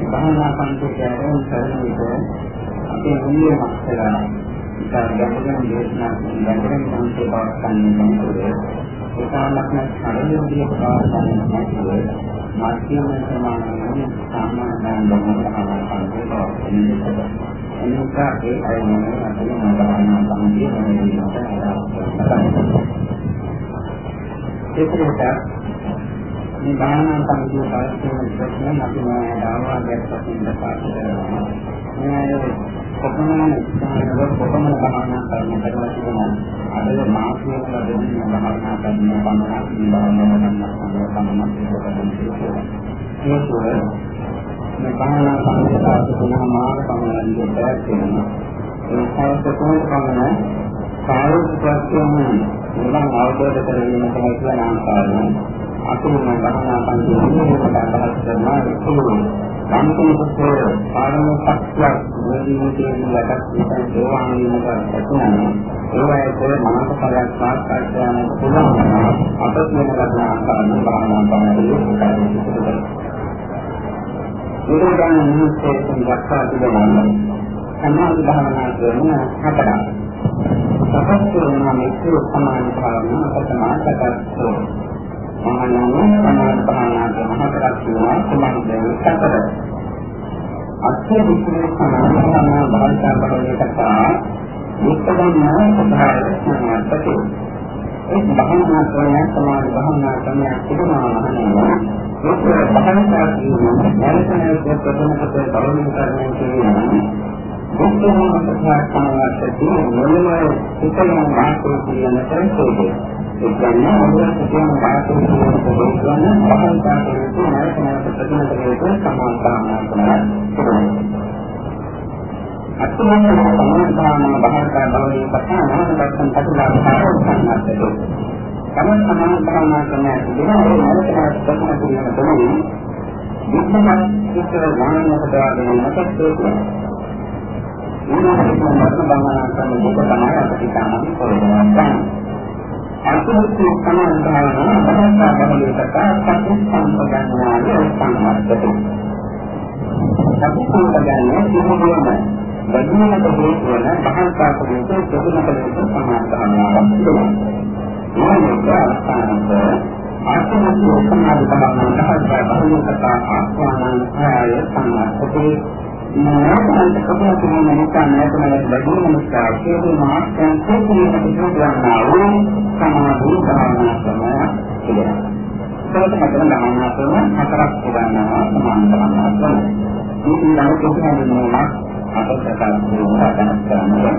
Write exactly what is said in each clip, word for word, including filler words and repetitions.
භාවනා පන්තිකයෙන් කරන විට අපේ මුලිය මස්තලා ඉතාල ගැඹුරින් දේශනා කරන ගැඹුරින් සංකේත පවත්න්නේ නැහැ. ඒකාලක්ෂණ ශරීරයේ පවත්න්නේ නැහැ. මාත්‍යම ප්‍රමාණයෙන් සාමාන්‍යයෙන් බඳුනන පන්තිකය. එනික ඒ අයනේ අපේ භාවනා පන්තිකයේ ඒකකට මේ භාවනා පන්තිය පරිස්සමෙන් ප්‍රශ්න අපි ආවාදයක් වශයෙන් ප්‍රකාශ කරනවා. මේ කොපමණ ස්ථානවල කොපමණ භාවනා කරන කරලා අද මාසික ලැබෙන භාවනා කරන පමණක් භාවනා කරන සම්මත මේ භාවනා පන්තිය සාධුනා මාර්ග පමණක් දෙයක් වෙනවා. ඒ සාධුකෝණ පමණ කායික ප්‍රශ්න නිවන් අවබෝධ කරගන්න හැකියාව ආකාරයෙන් අතුරුම භාවනා පන්තියේ අදහස් කරනවා ඒකෝනේ සම්පූර්ණ පාරමිත ශක්තිය වේදීකේ ලකට විතර දේවාංගික ප්‍රතිනම ඒවයේ මනස පරයක් සාක්ෂාත් කරන පුළුවන් අපත් වෙන ලබන ආකාරයෙන් භාවනා පන්තියේ උදාහරණ ඒකෙන් මිනිස්සේ සංගතා තිබෙනවා සමාධි භාවනා කරන හතරක් සකස්තුනා මේක සමාන භාවනා අපතමාකටෝ මහණන් සමාන භාවනා කරන හතරක් තියෙනවා සමාධියෙන් සතර අත්‍ය විශේෂ සමාන භාවනා භාවිතා කරන කතා විස්තරණ සභාවේ ඒ භාවනා කරන සමාන භාවනා කරන තිබුණා මහණන් ඒක භාවනා කියන්නේ නැරසනේ ප්‍රථම කොට බලමින් කරන කියන්නේ බුද්ධම ප්‍රතිහාරකමකට මොනවායි සිතන වාස්තු කියන තැනකදී ඒ කියන්නේ අපේ සිතන වාස්තු කියන පොදුන භාවිතා කරන නැරසනේ ප්‍රතිහාරකයට සමානතාවයක් කරනවා. අත්මන සමානතාවන භාවිතා බලයේ පතන නැත්නම් කටුලා භාවිතා කරනවා. තමන් සමාන භාවනා කරන ඉතින් ඒ නැරසනේ ප්‍රතිහාරකයට තමයි බුද්ධම සිතන ඥානයට දාගෙන නැත්නම් මොනවාද භාවනා කරන දුක තමයි අපිට තමයි කරන්නේ. අන්තිමට සමාන භාවනා භාවනා බලයකට සම්පූර්ණ සම්පූර්ණාවේ සම්මාදයට. සම්පූර්ණන්නේ සිදුවීම බැඳුනට හේතුවන භාවනා කරන දුකකට සමාන භාවනාවක් තිබෙනවා. මේක අස්තනක අන්තිමට සමාන භාවනා භාවනා බලයකට ආස්වානං ආය සම්මාදයට මනෝමය කපන තුන නිකන් නැතම ලැබුණ මොස්තාකේ මාස්යන් කෝපිනට පිටුවන්නා වූ සමාධි භාවනා කරනවා කියලා. ඒකට මතන භාවනා කරන හතරක් උදානවා සමාන භාවනා කරනවා. මේ ඊළඟ කොහොමද අපට කරන්නේ කරනවා.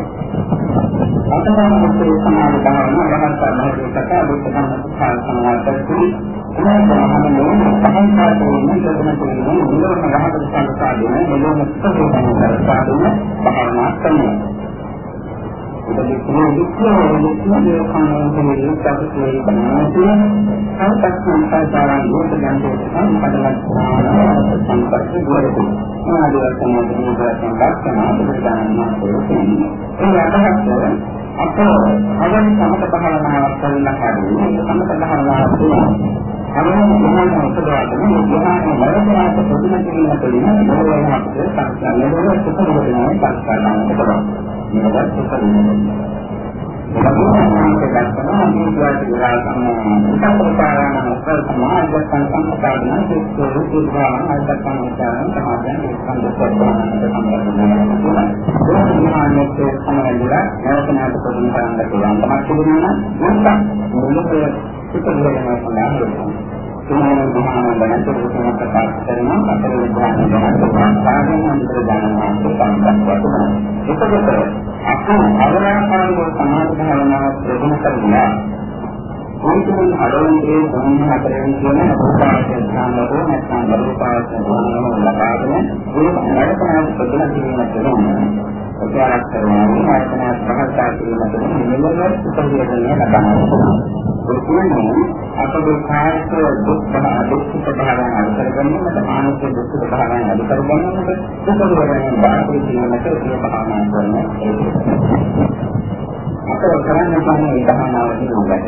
අතනම සමාන භාවනා භාවනා කරනකොට බුද්ධ ධර්ම සාසනාවකදී එනවාමනේ සම්පූර්ණ නිරෝධන කියන නිරෝධන රහතන් සංසාරයේ නිරෝධන සත්‍යයෙන් කරපාදින භාවනා කරනවා. ඒක කියන්නේ විද්‍යාවේ කණෝතේ සත්‍යයේ බලනවා. සංකප්පන් සංසාරයන් දුක ගන්නේ සම්පදලක් සංකප්ප දුරේ. ආදිවාසී මොහොතේ ලක්ෂණ බුදුදානමා කියන්නේ. ඒ අදහස අපෝ අවම සමත භාවනාවක් කරන්න හරියි. සමත භාවනාවක් කියන්නේ අරමුණු මොනවාද උපදවාගෙන මේ ධ්‍යානයේ වරදනාට ප්‍රතිම කිරීම තුළින් මොනවාද අපිට සංස්කාරවල සුඛවදනාවේ සංස්කාරයන් උපදවනවා. මේකත් සුඛවදනාවක්. ඒක දැක්කම මේ විද්‍යාවේ සම්මත උපකාරණ උත්තර සමාජ සංසම්පාදන සිස්ටර් උදාහරණ අල්පකම් උදාහරණ සමාජයෙන් සම්බන්ධ කරනවා. ඒ සමාජයේ නැවතනාට ප්‍රතිම කරන්න පුළුවන් තමයි කියනවා. නැත්නම් මොනවාද සුඛවදනාවක් සඳහා සමාන මහාන දැනට උත්සාහ ප්‍රකාශ කරනවා අතර විද්‍යාව දැනට සාධන අන්තර දානවා සම්බන්ධ එතකොට අපේ අවරාකාරව සමාන භාවනාව ප්‍රගුණ කරනවා මොකද අරෝණයේ ධර්ම හතරෙන් කියන උපාසක ඥානවල නැත්නම් බලපාන ධර්ම ලබාගෙන ඒක නඩකන ප්‍රගුණ කිරීම කරනවා උපයාරක් කරනවා ආයතන සහකාර කිරීම කරනවා මෙලොව උපදෙන්නේ ලබනවා ඒ කියන්නේ අපේ කායික දුක් දුක් ප්‍රහාරයන් අඩු කරගන්නට මානසික දුක් ප්‍රහාරයන් අඩු කරගන්නට සුඛවරයන් බාහිර ජීවිතයේ ඒ භාවනා කරන අපේ කරන්නේ තමයි භාවනාව කියනවාට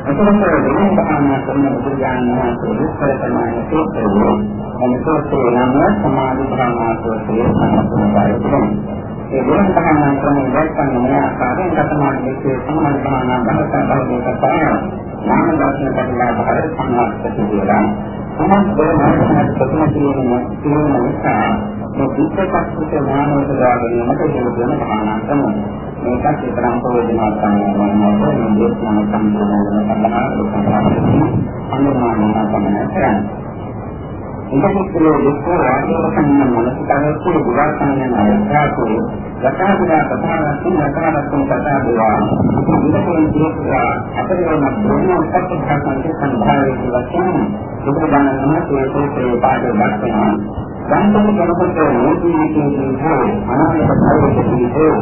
එතකොට දෙවෙනි භාවනා කරන බුදුරජාණන් වහන්සේ විස්තර කරන සූත්‍රයේ අනිසෝතේ නම් සමාධි භාවනා සූත්‍රයේ සම්පූර්ණයි. ඒ දෙවෙනි භාවනා ක්‍රමයේ දැක්කම ආකාරයෙන් ගතමානයේ සමාධි භාවනා භාවනා භාවනා නාම දර්ශන කරලා බහර සංවාදක කියලා. මොනවද දෙවන ප්‍රථම කියන්නේ කියන නිසා මේ විද්‍යාත්මක ඥානවල දාගෙනමත හේතුන භාවනා කරනවා. මේකත් ඒතරම් ප්‍රයෝජනවත් තමයි මොනවද මේ දේශනා සම්පූර්ණ කරනවා අනුමානන තමයි කරන්නේ. ඉන්දකේ දෙකෝ ආයතන මනසකාරයේ විවාසනයන් අයථාකෝ යථාභූත කතාවකින් යථාර්ථයෙන් කතා දෙවා. ඉන්දකේ දෙකෝ අපරිවර්ණ බ්‍රහ්ම සත්‍යයන් සම්භාවයේ වචන බුදුබණන තේසේ පාඩේ දක්වනවා. ගාන්ධි කෙනෙකුට නීතියේ හෝ අනාගත භවයේදී හෝ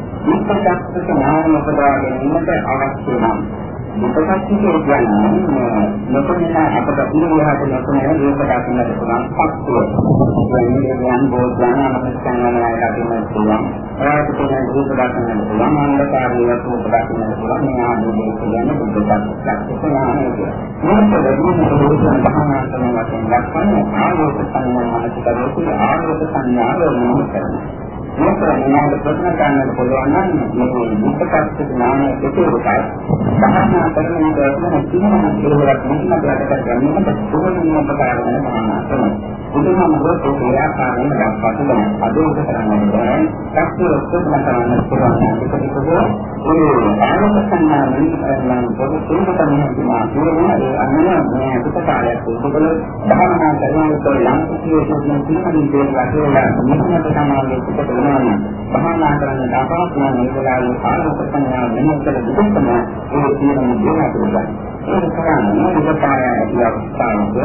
විපස්සක ඥාන උපදවා ගැනීමට අවශ්‍ය නම් විපස්සකයේ කියන්නේ නොකෙන අපට ඉන්නවාට නොකෙන දේශක දක්නට පුළුවන් පක්ෂය. කියන්නේ යම් බෝධාන අමස්කන්වලයි දකින්න පුළුවන්. ඒකට කියන දේශක දක්නට පුළුවන් අන්ධකාරී වස්තු දක්නට පුළුවන්. මේ ආදී කියන්නේ බුද්ධ ඥානය. මේක දෙවියන් භාවනා කරන වශයෙන් දක්වන්නේ ආලෝක සංඥාවකට ආලෝක සංඥාව වෙනම කරනවා. මේක නේද ප්‍රශ්න ගන්නට පුළුවන් නම් මේ විපස්සක ඥානය දෙකේකයි. භාවනා කරන දවසම කිසිම කෙලවරක් නැතිවට කරගන්නට ඕනෙම ප්‍රකාරවල භාවනා කරනවා. බුදුහාමුදුරුවෝ ඒ ආකාරයෙන් දක්වා තිබෙනවා. අද ඒක කරන්නේ නැහැ. ශක්තිය උත්සන්න කරන්න පුළුවන්. ඒකකෝ ඒ ආරෝප සංඥාවෙන් නම් පොදු තේරුම් ගන්නවා කියනවා. ඒ අනුව මේ විපස්සකාරයක් උපකල භාවනා කරනකොට යම් කිසි කෙනෙකුට පිළිපදින දේවල් වල නිකුත් සමාජයේ භාවනා කරන දාපවත් නම් මේ වෙලාවේ ආරෝප සංඥා වෙනස්කල දුක්කම ඒ කියන දේවල් ඒක කරන්නේ විපස්සකාරය ඇතිවස්තාවක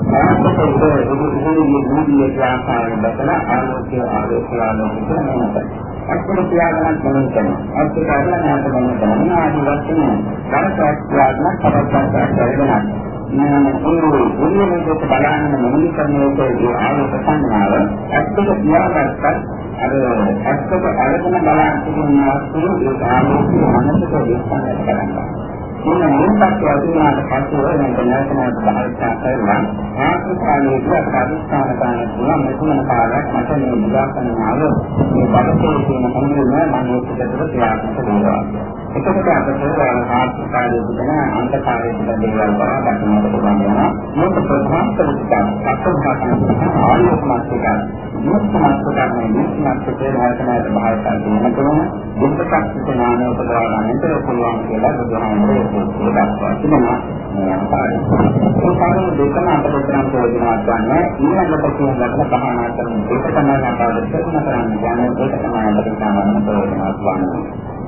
ආත්මකෝ ඉදිරියේ දුන්නේ ආකාරයෙන් දැකලා ආලෝකය ආලෝකලාලෝක කරනවා. අත්‍යවශ්‍ය ත්‍යාගයක් මොනවද කරනවා? අත්‍යවශ්‍ය ත්‍යාගයක් මොනවද? ආදී වශයෙන් ධර්මයක් ත්‍යාගයක් කරපස්සක් කරනවා. මේ දුන්නේ බලන්න මොනිට කරනකොට ආලෝක සංඥාව අත්‍යවශ්‍ය ත්‍යාගයක් අර ඇත්තට අරගෙන බලන්න තිබුණා ඒ ආලෝකය මනසට දෙස්සන්නට කරනවා. මොන මොකක්ද වුණාට පස්සේ වෙන දැනගන්න බහල්තා කරනවා. ආත්මකාලයේදී අපරාධස්ථාන ගන්න පුළුවන් මෙතුණ කාලයක් මට මේ විලාසනාව මේ බඩේ තියෙන හැමෝම මම ඒකට ක්‍රියාත්මක වෙනවා. එතකොට අපිට ආත්මකාලයේ තියෙන අන්තකාලයේ තියෙන දේවල් බව දක්නට පුළුවන් වෙනවා. මේක ප්‍රධාන කරුණක් අත්දැකීම් ආයෝපනයක් මුස්තමස්තකන්නේ මුස්තමස්තකේ වර්තමාන භාවිතා කරන කෙනා බුද්ධ ඥානය උපදවා ගන්නට පුළුවන් කියලා බුදුහාමුදුරුවෝ දක්වනවා. තිබෙනවා මේ ආකාරයෙන්. ඒ කාරණා දෙකම අපිට කරන් ප්‍රයෝජනවත් ගන්න ඊළඟට කියන ලක්ෂණ පහනා කරන එක තමයි අපට ප්‍රශ්න කරන්න යන්නේ ඒක තමයි අපිට සාමාන්‍ය ප්‍රයෝජනවත් වන්නේ.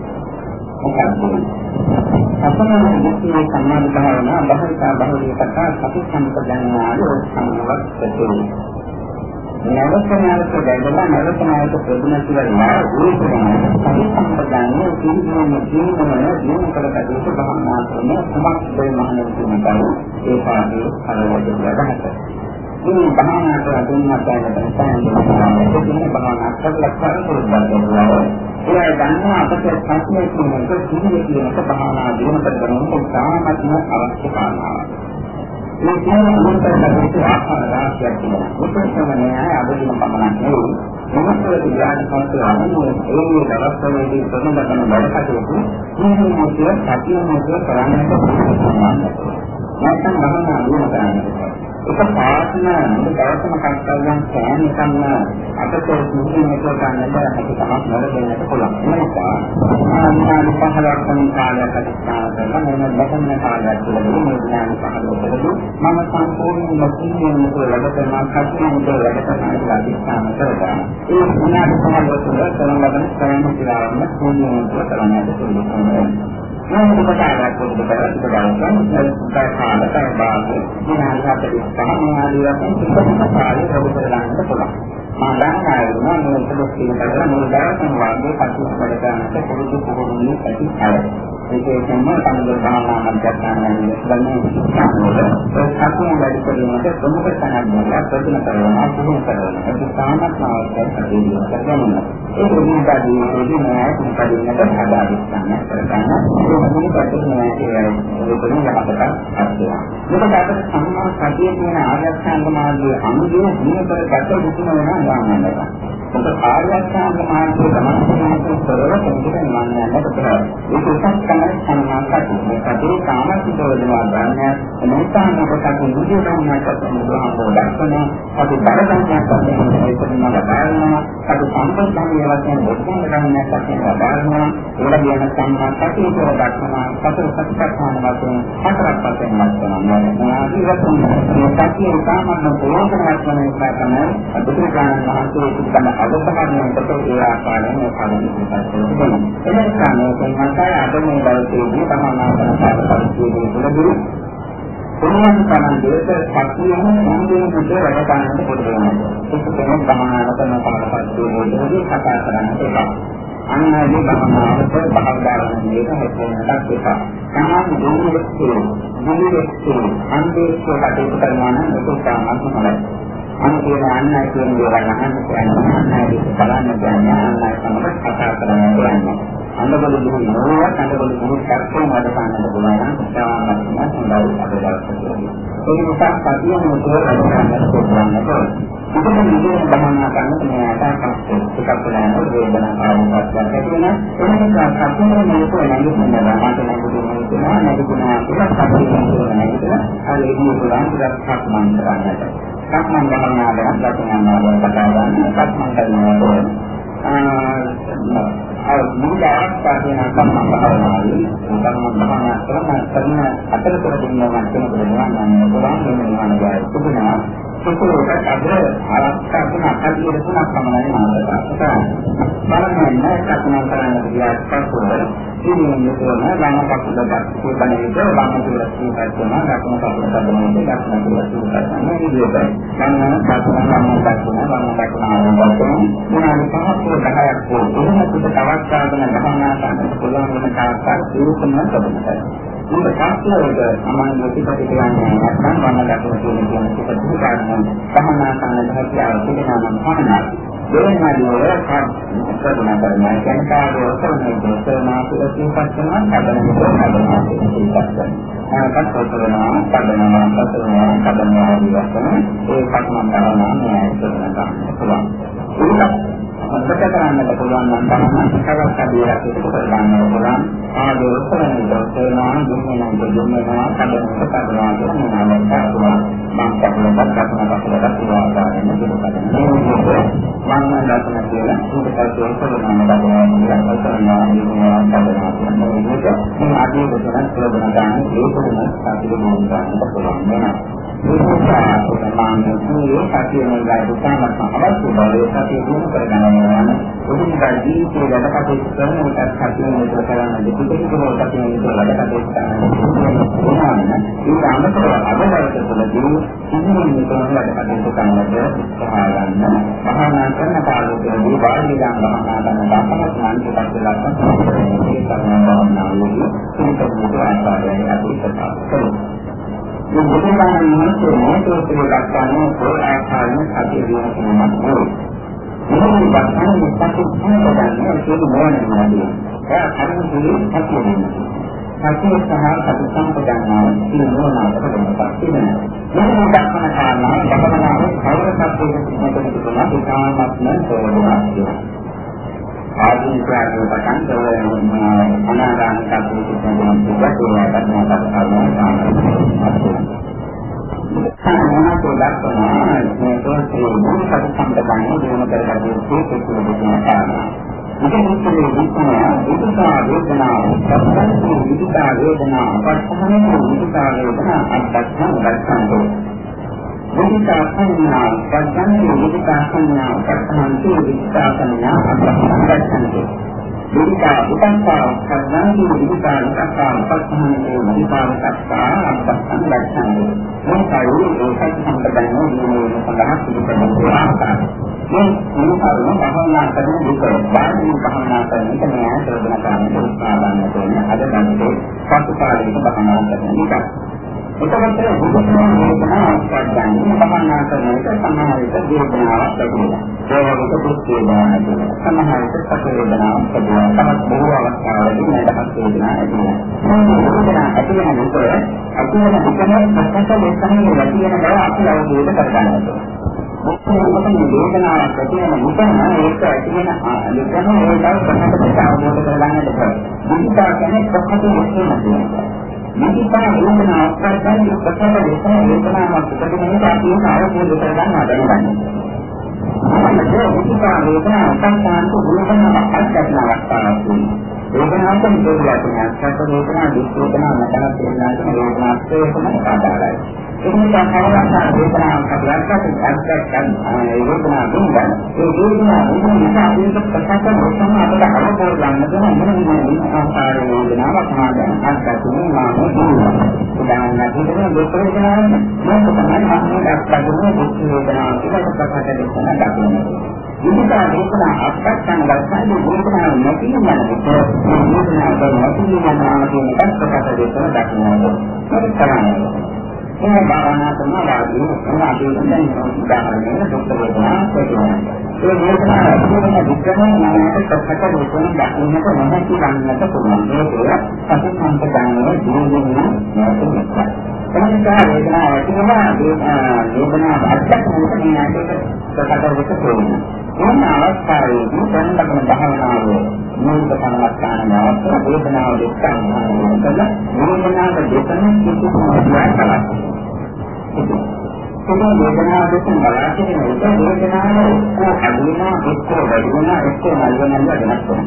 අපේ මුස්ලිම් සමාජ භාවනා බහිරා බහිරී කතා සති සම්පදන්නාලෝ සම්වත්තේ නවකනාලක දැකලා නවකනාලක ප්‍රතිමත කරනවා ඒක තමයි සම්පදානයේ තීව්‍රම ජීවනය ජීවන කරකටයුතු භාවනා කරන සමස්තය මහණෙකුට ඒ පාඩේ අරවද වැඩහත. මේ භාවනා කරන දුන්නට තමයි භාවනා කරලා කරලා ඒ ගන්නවා අපට ප්‍රශ්නේ කියනකොට ජීවිතේ කියනක භාවනා දිනු කරගන්න සාමත්ම අවශ්‍ය කාරණාවක්. මේ කියන අනුතරකට ආකාර රාශියක් තියෙනවා. උපසමනය අදින පමණක් නෙවෙයි. මොනවාද ඥාන සංස්කාරයන් ඒ දවස්වලදී ප්‍රමුඛම වැඩකටයුතු මේ මොකද සතිය මොකද කරන්නට පුළුවන්. නැත්නම් භවනා දිනු කරන්නේ. ඒක පාස්න දවසම කර්තව්‍යයන් සෑම එකම අපට මුලින්ම කරගන්නට හැකි තමක් නොලෙන්නට පුළුවන්. ඒක ආනාපාන පහලක් වන කාලයක් අධිෂ්ඨාන කරලා මොන බතන්න කාලයක් තුළදී මේ ඥාන පහලකදී මම සම්පූර්ණ මුලින්ම ලැබ කරන කටයුතු වැඩ කරන අධිෂ්ඨාන කරගන්න. ඒ ඥාන පහල තුළ කරන ලබන කරන ක්‍රියාවන් මුලින්ම කරන්නට පුළුවන්. මේ උපකාරයක් උපකාරයක් කරගන්න සාකාරක බාහිර විනාශකදී සමාධිය වශයෙන් කාර්ය ප්‍රබෝධනකට පුළුවන්. මා දන්නා මේ පොදු කියන කරලා මේ දායකයන් වාගේ කටයුතු කරගන්නට පුරුදු පුහුණුවීමේ ඇති අය. විශේෂයෙන්ම සම්බුද්ධ භාවනාවක් කරනවා ගන්නේ ඒ සතුන් වැඩි කිරීමට ප්‍රමුඛ සාධනයක් ප්‍රතින කරනවා පුහුණු කරනවා ඒක සාමත් අවශ්‍යයි කරගන්න. ඒ විදිහටදී ඒකේ නෑ කුපදින්නට හදාගන්න කරගන්න. ඒ මොන පැත්තේ ඒ පොදුම යහපතක් අත්දැකීම. මේක අපේ සම්මා සතිය කියන ආර්යසංග මාර්ගයේ අනුගමනය ජීවිතවල ගත යුතුම වෙනවා ගන්නවා. ඒක ආර්යසංග මාර්ගයේ ගමනට කරලා කෙනෙකුට නිවන්නට බෑ. ඒක උසස් තමයි සම්මා සතිය. මේකේ සාමර්ථ්‍ය වලදවා ගන්න මොනතරම් අපට නිදිවන්නට පුළුවන් දක්වන අපි බරගන්නක් වශයෙන් ඒකම වදාරනවා. අපි සම්පූර්ණයෙන්ම වශයෙන් දෙකම ගන්නක් වශයෙන් වදාරනවා. ඒක කියන සම්මා සතිය කියලා දක්වනවා. සතර සතිපට්ඨාන වශයෙන් හතරක් වශයෙන් වදාරනවා. මේ සතිය සාමාන්‍ය ප්‍රයෝජනවත් වන නිසා තමයි බුදුරජාණන් වහන්සේ සිතන අවබෝධයෙන් තේ ආකාරයෙන් පාවිච්චි කරනවා. එනිසා මේ මතය අදමේ දවසේදී තමන්ගේ පාඩම් පරිච්ඡේදයේ තුනක් තමයි දේශ සත්‍යයෙන් සම්බන්ධ මුද වැඩ ගන්නට පුළුවන්. ඒක තමයි සමානව කරන පාඩපත්තියේදී කතා කරන්නට එපා. අන්නදී භවනාවට භවදාරණ මේක හැදෙන්නටත් එපා. සමාන දුරුවෙච්චේ දුරුවෙච්චේ අන්දේශ කටයුතු කරනවා නම් ඒක සාමාන්‍ය හොඳයි. අන්තිම අන්නයි කියන දේවල් අහන්න කියන්නේ අන්නයි බලන්න කියන්නේ අන්නයි සමග කතා කරන්න කියන්නේ. අන්නවල දුරු නෝවා අන්නවල දුරු කරකෝ වල ගන්න පුළුවන් නම් සාමාන්‍යයෙන් හොඳයි අපදාර්ථකයි. ඒ නිසා සතියෙන් මොකද කරන්නේ කොහොමද? ඉතින් මේ බහනා කරන මෙයාට ටිකක් බලන්න වේදනා ආවොත් දැක්කම එනිසා සතියෙන් මේක නැගිටිනවා මාතන බුදුමහතුමා නැගිටිනවා කියලා සතියෙන් කියනවා. අර ඒකේ පුළුවන් ටිකක් මන් කරන්නට. සක්මන් භාවනාවෙන් ලක්ෂණාවන් කතා ගන්න සක්මන් කරනවා. ආ මුල ආස්වාදයෙන් සක්මන් භාවනාවේ සක්මන් භාවනා කරන කරන අතරතුර දිනවල කෙනෙකුට නිවන් පුළුවන් වෙනවා නේද? තිබුණා. ඒකෝට අද ආරක්ෂා කරන අකල්පිත තුනක් තමයි මානසිකව. බලන්න සක්මන් කරන විදිහට ඉතින් මේක වල ගාන කපුලක් කියපනේක වම් කියලා කියනවා දකුණු කපුල තමයි දකුණු කියලා කියනවා මේ විදිහට ගන්න දකුණු වම් දකුණු වම් දකුණු ආවොත් මොනවාද පහක් දහයක් වුණා එහෙම පිට තවත් සාධන ගහනා ගන්න පුළුවන් වෙන තාක්ෂ ඒකම තමයි. මේක තාක්ෂණයක අමාරු පිටපිට යන්නේ නැත්නම් වම් දකුණු කියන කියන පිටපිට ගන්න ගහනා ගන්න හැකියාව තිබෙනවා නම් පමණයි. දෙවෙනි වල කරුණා කරනවා කියන කාර්යය කරන්නේ දෙසනා පිළිසින් පස්සනවා කඩන කරනවා ඉස්සක්කන ආකත් කරනවා කඩනවා පස්සනවා කඩනවා විවස්තන ඒ පස්සම කරනවා නෑ කරනවා පුළුවන් ඒක කරන්නට පුළුවන් නම් තමයි කවස් කඩේලා ඒක කරගන්න පුළුවන් ආදෝ කරන්නේ දෙසනා දුන්නා දුන්නා කඩනවා කඩනවා කියන මොනවාද මම කපලකට කපන කපලකට පුරාදාගෙන ඉඳලා මම දැක්කම කියලා ඒක තමයි කරනවා බබා කරනවා කියනවා කරනවා මේ ආදී කොටස් ප්‍රබල ගන්න ඒකම සාධිත මොනවාද පුළුවන් වෙනවා. ඒක තමයි සාධිතන ගායකයන්ට අවශ්‍ය බව සාධිත වුණ කරගන්නවා. උතුම්කා ජීවිතයේ වැඩ කටයුතු කරන උටත් සාධිතන විතර කරන්න දෙපිටක කොටස් තියෙනවා වැඩ කටයුතු කරනවා. ඒක අමතරව අවබෝධය තුළදී සිහිනුම් කරන වැඩ කටයුතු කරනකොට සහාය ගන්න මහානා කරන කාලයකදී වාර්ණිකාන් භාවනා කරන දාපමත් මානසික ලක්ෂණ ඒ කරන භාවනාවේදී සිහිනුම් ආකාරයෙන් අපි කතා කරමු. මේ බුදුන් වහන්සේ මොහොතේ දක්වන පොල් ආකාරයෙන් අපි දිනනවා නෝ. මේ වචන මුත්තක් කියනවානේ ඒක මොනවාද? ඒ අරමුණේ හසුරුවන්නේ. සතිය සහ සති සම්පදානාව කියනවාට වෙනසක් තියෙනවා. මේ දක්වන කාරණා බබනාවේ කවරසක්ද කියන තුන ඉතාමත්ම ප්‍රයෝජනවත්. ආදී ප්‍රාණි පටන් ගන්න අනාගාමී කටයුතු කරන පුද්ගලයා ගන්නවට සාධාරණ මොනවාද දක්වනවා මේ තෝරේ මොන සති සම්පදානාව දිනු කරගන්න තියෙන්නේ කියන ඉතින් මුලින්ම විස්තරය විස්තර වේදනාව සම්බන්ධ විස්තර වේදනාව පස්සම විස්තර වේදනාව අත්දැකීම් දැක්කම විස්තර සංඥා පස්සම විස්තර සංඥා පස්සම විස්තර සංඥා අත්දැකීම් දැක්කම විස්තර උපන්සා සංඥා විස්තර කතා පස්සම විස්තර කතා අත්දැකීම් දැක්කම මේ කාර්යයේ ඒකත් සම්බන්ධව නියමව සඳහන් පිළිපදින ආකාරය මේ මොනවාරම භවනා කරන විතර බාහිර භවනා කරන එක නෑ ප්‍රබල කරන්නේ උත්සාහවන්න ඕනේ. අද දැන්නේ සත්පාදයක භවනා කරන එක. ඒකකට බුදුසසුන වේදනා අවස්ථාවන්දී භවනා කරන එක සමහර විට වේදනාවක් ලැබෙනවා. ඒ වගේ දුක් වේදනාවක් සමහර විට සැප වේදනාවක් ලැබෙනවා. තවත් බොහෝ අවස්ථාවලදී නැදහස් වේදනාවක් ලැබෙනවා. මේ වේදනා ඇති වෙන විට ඇති වෙන විකල්ප ප්‍රකට ලෙසම ලැබෙන බව අපි අවබෝධ කරගන්න ඕනේ. මොකද මේ වේදනාවක් ඇති වෙන මුතන ඒක ඇති වෙන ලෙසම ඒ බව ප්‍රකට අවබෝධ කරගන්නට බෑ. මුලින්ම කියන්නේ ප්‍රකට ලෙසම මේකා වේදනාවක් කරගන්න ප්‍රකට ලෙසම වේදනාවක් ප්‍රකටවෙන අපි ඒක අවබෝධ කරගන්න හදනවා. අපිට මේකා වේදනාවක් සංකාන්ත ගුණකමක් අත්දැකීමක් අවස්ථාවක්. වේදනාවක් නිරෝධයක් නැත්නම් වේදනාවක් දුක් වේදනාවක් නැත්නම් වේදනාවක් වේදනාවක් වේදනාවක් ආදාරයි. ඒක නිසා කවදාවත් වේදනාවක් අපලක්ෂණ අත්දැකීම් ඒ වේදනාව දුන්නා ඒ වේදනාව දුන්න නිසා අපිට ප්‍රකට ලෙසම අපිට අවබෝධ ගන්න දෙන මොන මොන ආකාර වේදනාවක් මාදන් අත්දැකීම් මාන දුන්නා. උදාහරණයක් විදිහට දුක් වේදනාවක් මොකද තමයි මම අත්දැකීම් දුක් වේදනාවක් කියලා ප්‍රකට ලෙසම දක්වනවා. විවිධ වේදනා අත්දැකීම් ගන්නදී වේදනාව නැති වෙනවා. වේදනාව නැති වෙනවා කියන එක ප්‍රකට ලෙසම දක්වනවා. ඒක තමයි මේ භාවනා කරන වාදී සමාධිය කියන උදාහරණයක් දුක් වේදනාවක් කියනවා. ඒ වේදනාව කියන විකරණ නාමයට ප්‍රකට ලෙසම දක්වන්නට නොහැකි වන්නට පුළුවන්. ඒක සති සම්පදානයේ ජීවන නැතිවෙනවා. එනිසා වේදනාව කියනවා වේදනාව අත්දැකීමට මේ ආකාරයට ප්‍රකට වෙක පුළුවන්. මොන අවස්ථාවේදී දැනගන්න භාවනාව මූලික සම්මස්ථාන අවස්ථාව වේදනාව දෙකම කරලා වේදනාව දෙකම කිසිම දෙයක් ඒක වේදනාව දෙකම බලාගෙන ඉන්න වේදනාව එක්ක අදිනවා එක්ක වැඩිවෙනවා එක්ක නැගෙනවා වෙනස් වෙනවා.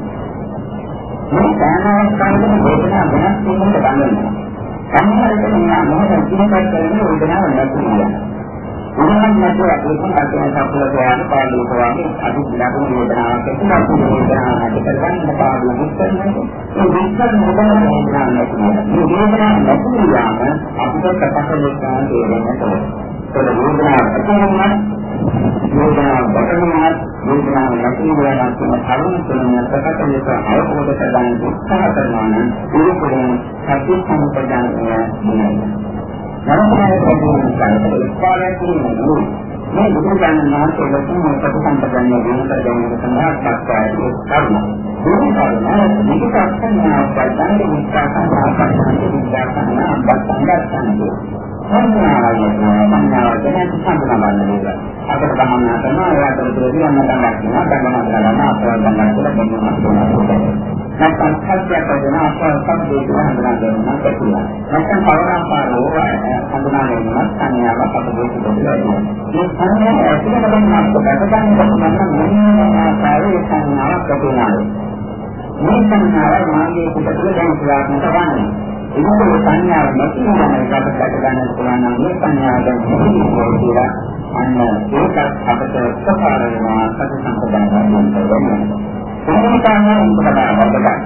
මේ සාමාන්‍යයෙන් වේදනාව වෙනස් වෙනකොට ගන්නවා. සමහරවිට මේ මොහොත කිනකට කරන්නේ වේදනාව නැති වෙනවා. උදාහරණයක් නැතුව ඒකම අතන සම්පූර්ණ පාඩු කරන්නේ අදි විලාපන වේදනාවක් එක්කම වේදනාවක් ඇති කරගන්න පාඩු විස්තරන්නේ ඒ විස්තර මොකක්ද වේදනාවක් නැති මේ වේදනාවක් නැති යාම අපිට ප්‍රකට ලෙසම තේරෙනවා. ඒක වේදනාවක් ඇතිවෙනවා වේදනාවක් බටනවා වේදනාවක් නැති වෙනවා කියන කරුණ තුන ප්‍රකට ලෙස අවබෝධ කරගන්න උත්සාහ කරනවා නම් ඒකෙන් සත්‍ය සම්පදානය වෙනවා. නරකයේ ප්‍රතිපදාවට ඉස්පාරය කියන්නේ මේ බුදුන් වහන්සේ ලොකුම ප්‍රතිසම්පදන්න වෙන කරගෙන සඳහා සත්‍යය කර්ම. මේ කර්ම මේක අත්දැකීමක් වශයෙන් විස්තරන ආකාරයෙන් විස්තරන අත්දැකීමක් සංඥාවලිය සංඥාවලිය සම්පූර්ණ වෙනවා. අපිට ගමනා කරනවා ඒ අතරතුරදී යන්න ගන්නක් වෙනවා ගමන කරනවා අපව ගන්නකොට දෙන්නවා. නැත්නම් සත්‍යයක් වෙන අපව සත්‍යයක් හඳුනා ගන්නවා කියලා. නැත්නම් පවරාපාරෝ හඳුනා ගැනීම සංඥාවක් අපිට දෙන්න. මේ සංඥාව ඇතිවෙන ගමන් අපිට ගන්න මොන ආකාරයේ සංඥාවක් ලැබෙනවා. මේ සංඥාව මාගේ පිටුල දැන් ක්‍රියාත්මක වන්නේ. ඒක සංඥාව නැති වෙන එකට දැක ගන්න පුළුවන් නම් මේ සංඥාව දැන් මොකද කියලා අන්න ඒකත් අපිට සපාර වෙනවා සති සම්පදාන කරනවා. ඒක තමයි උපකාරය වඩා.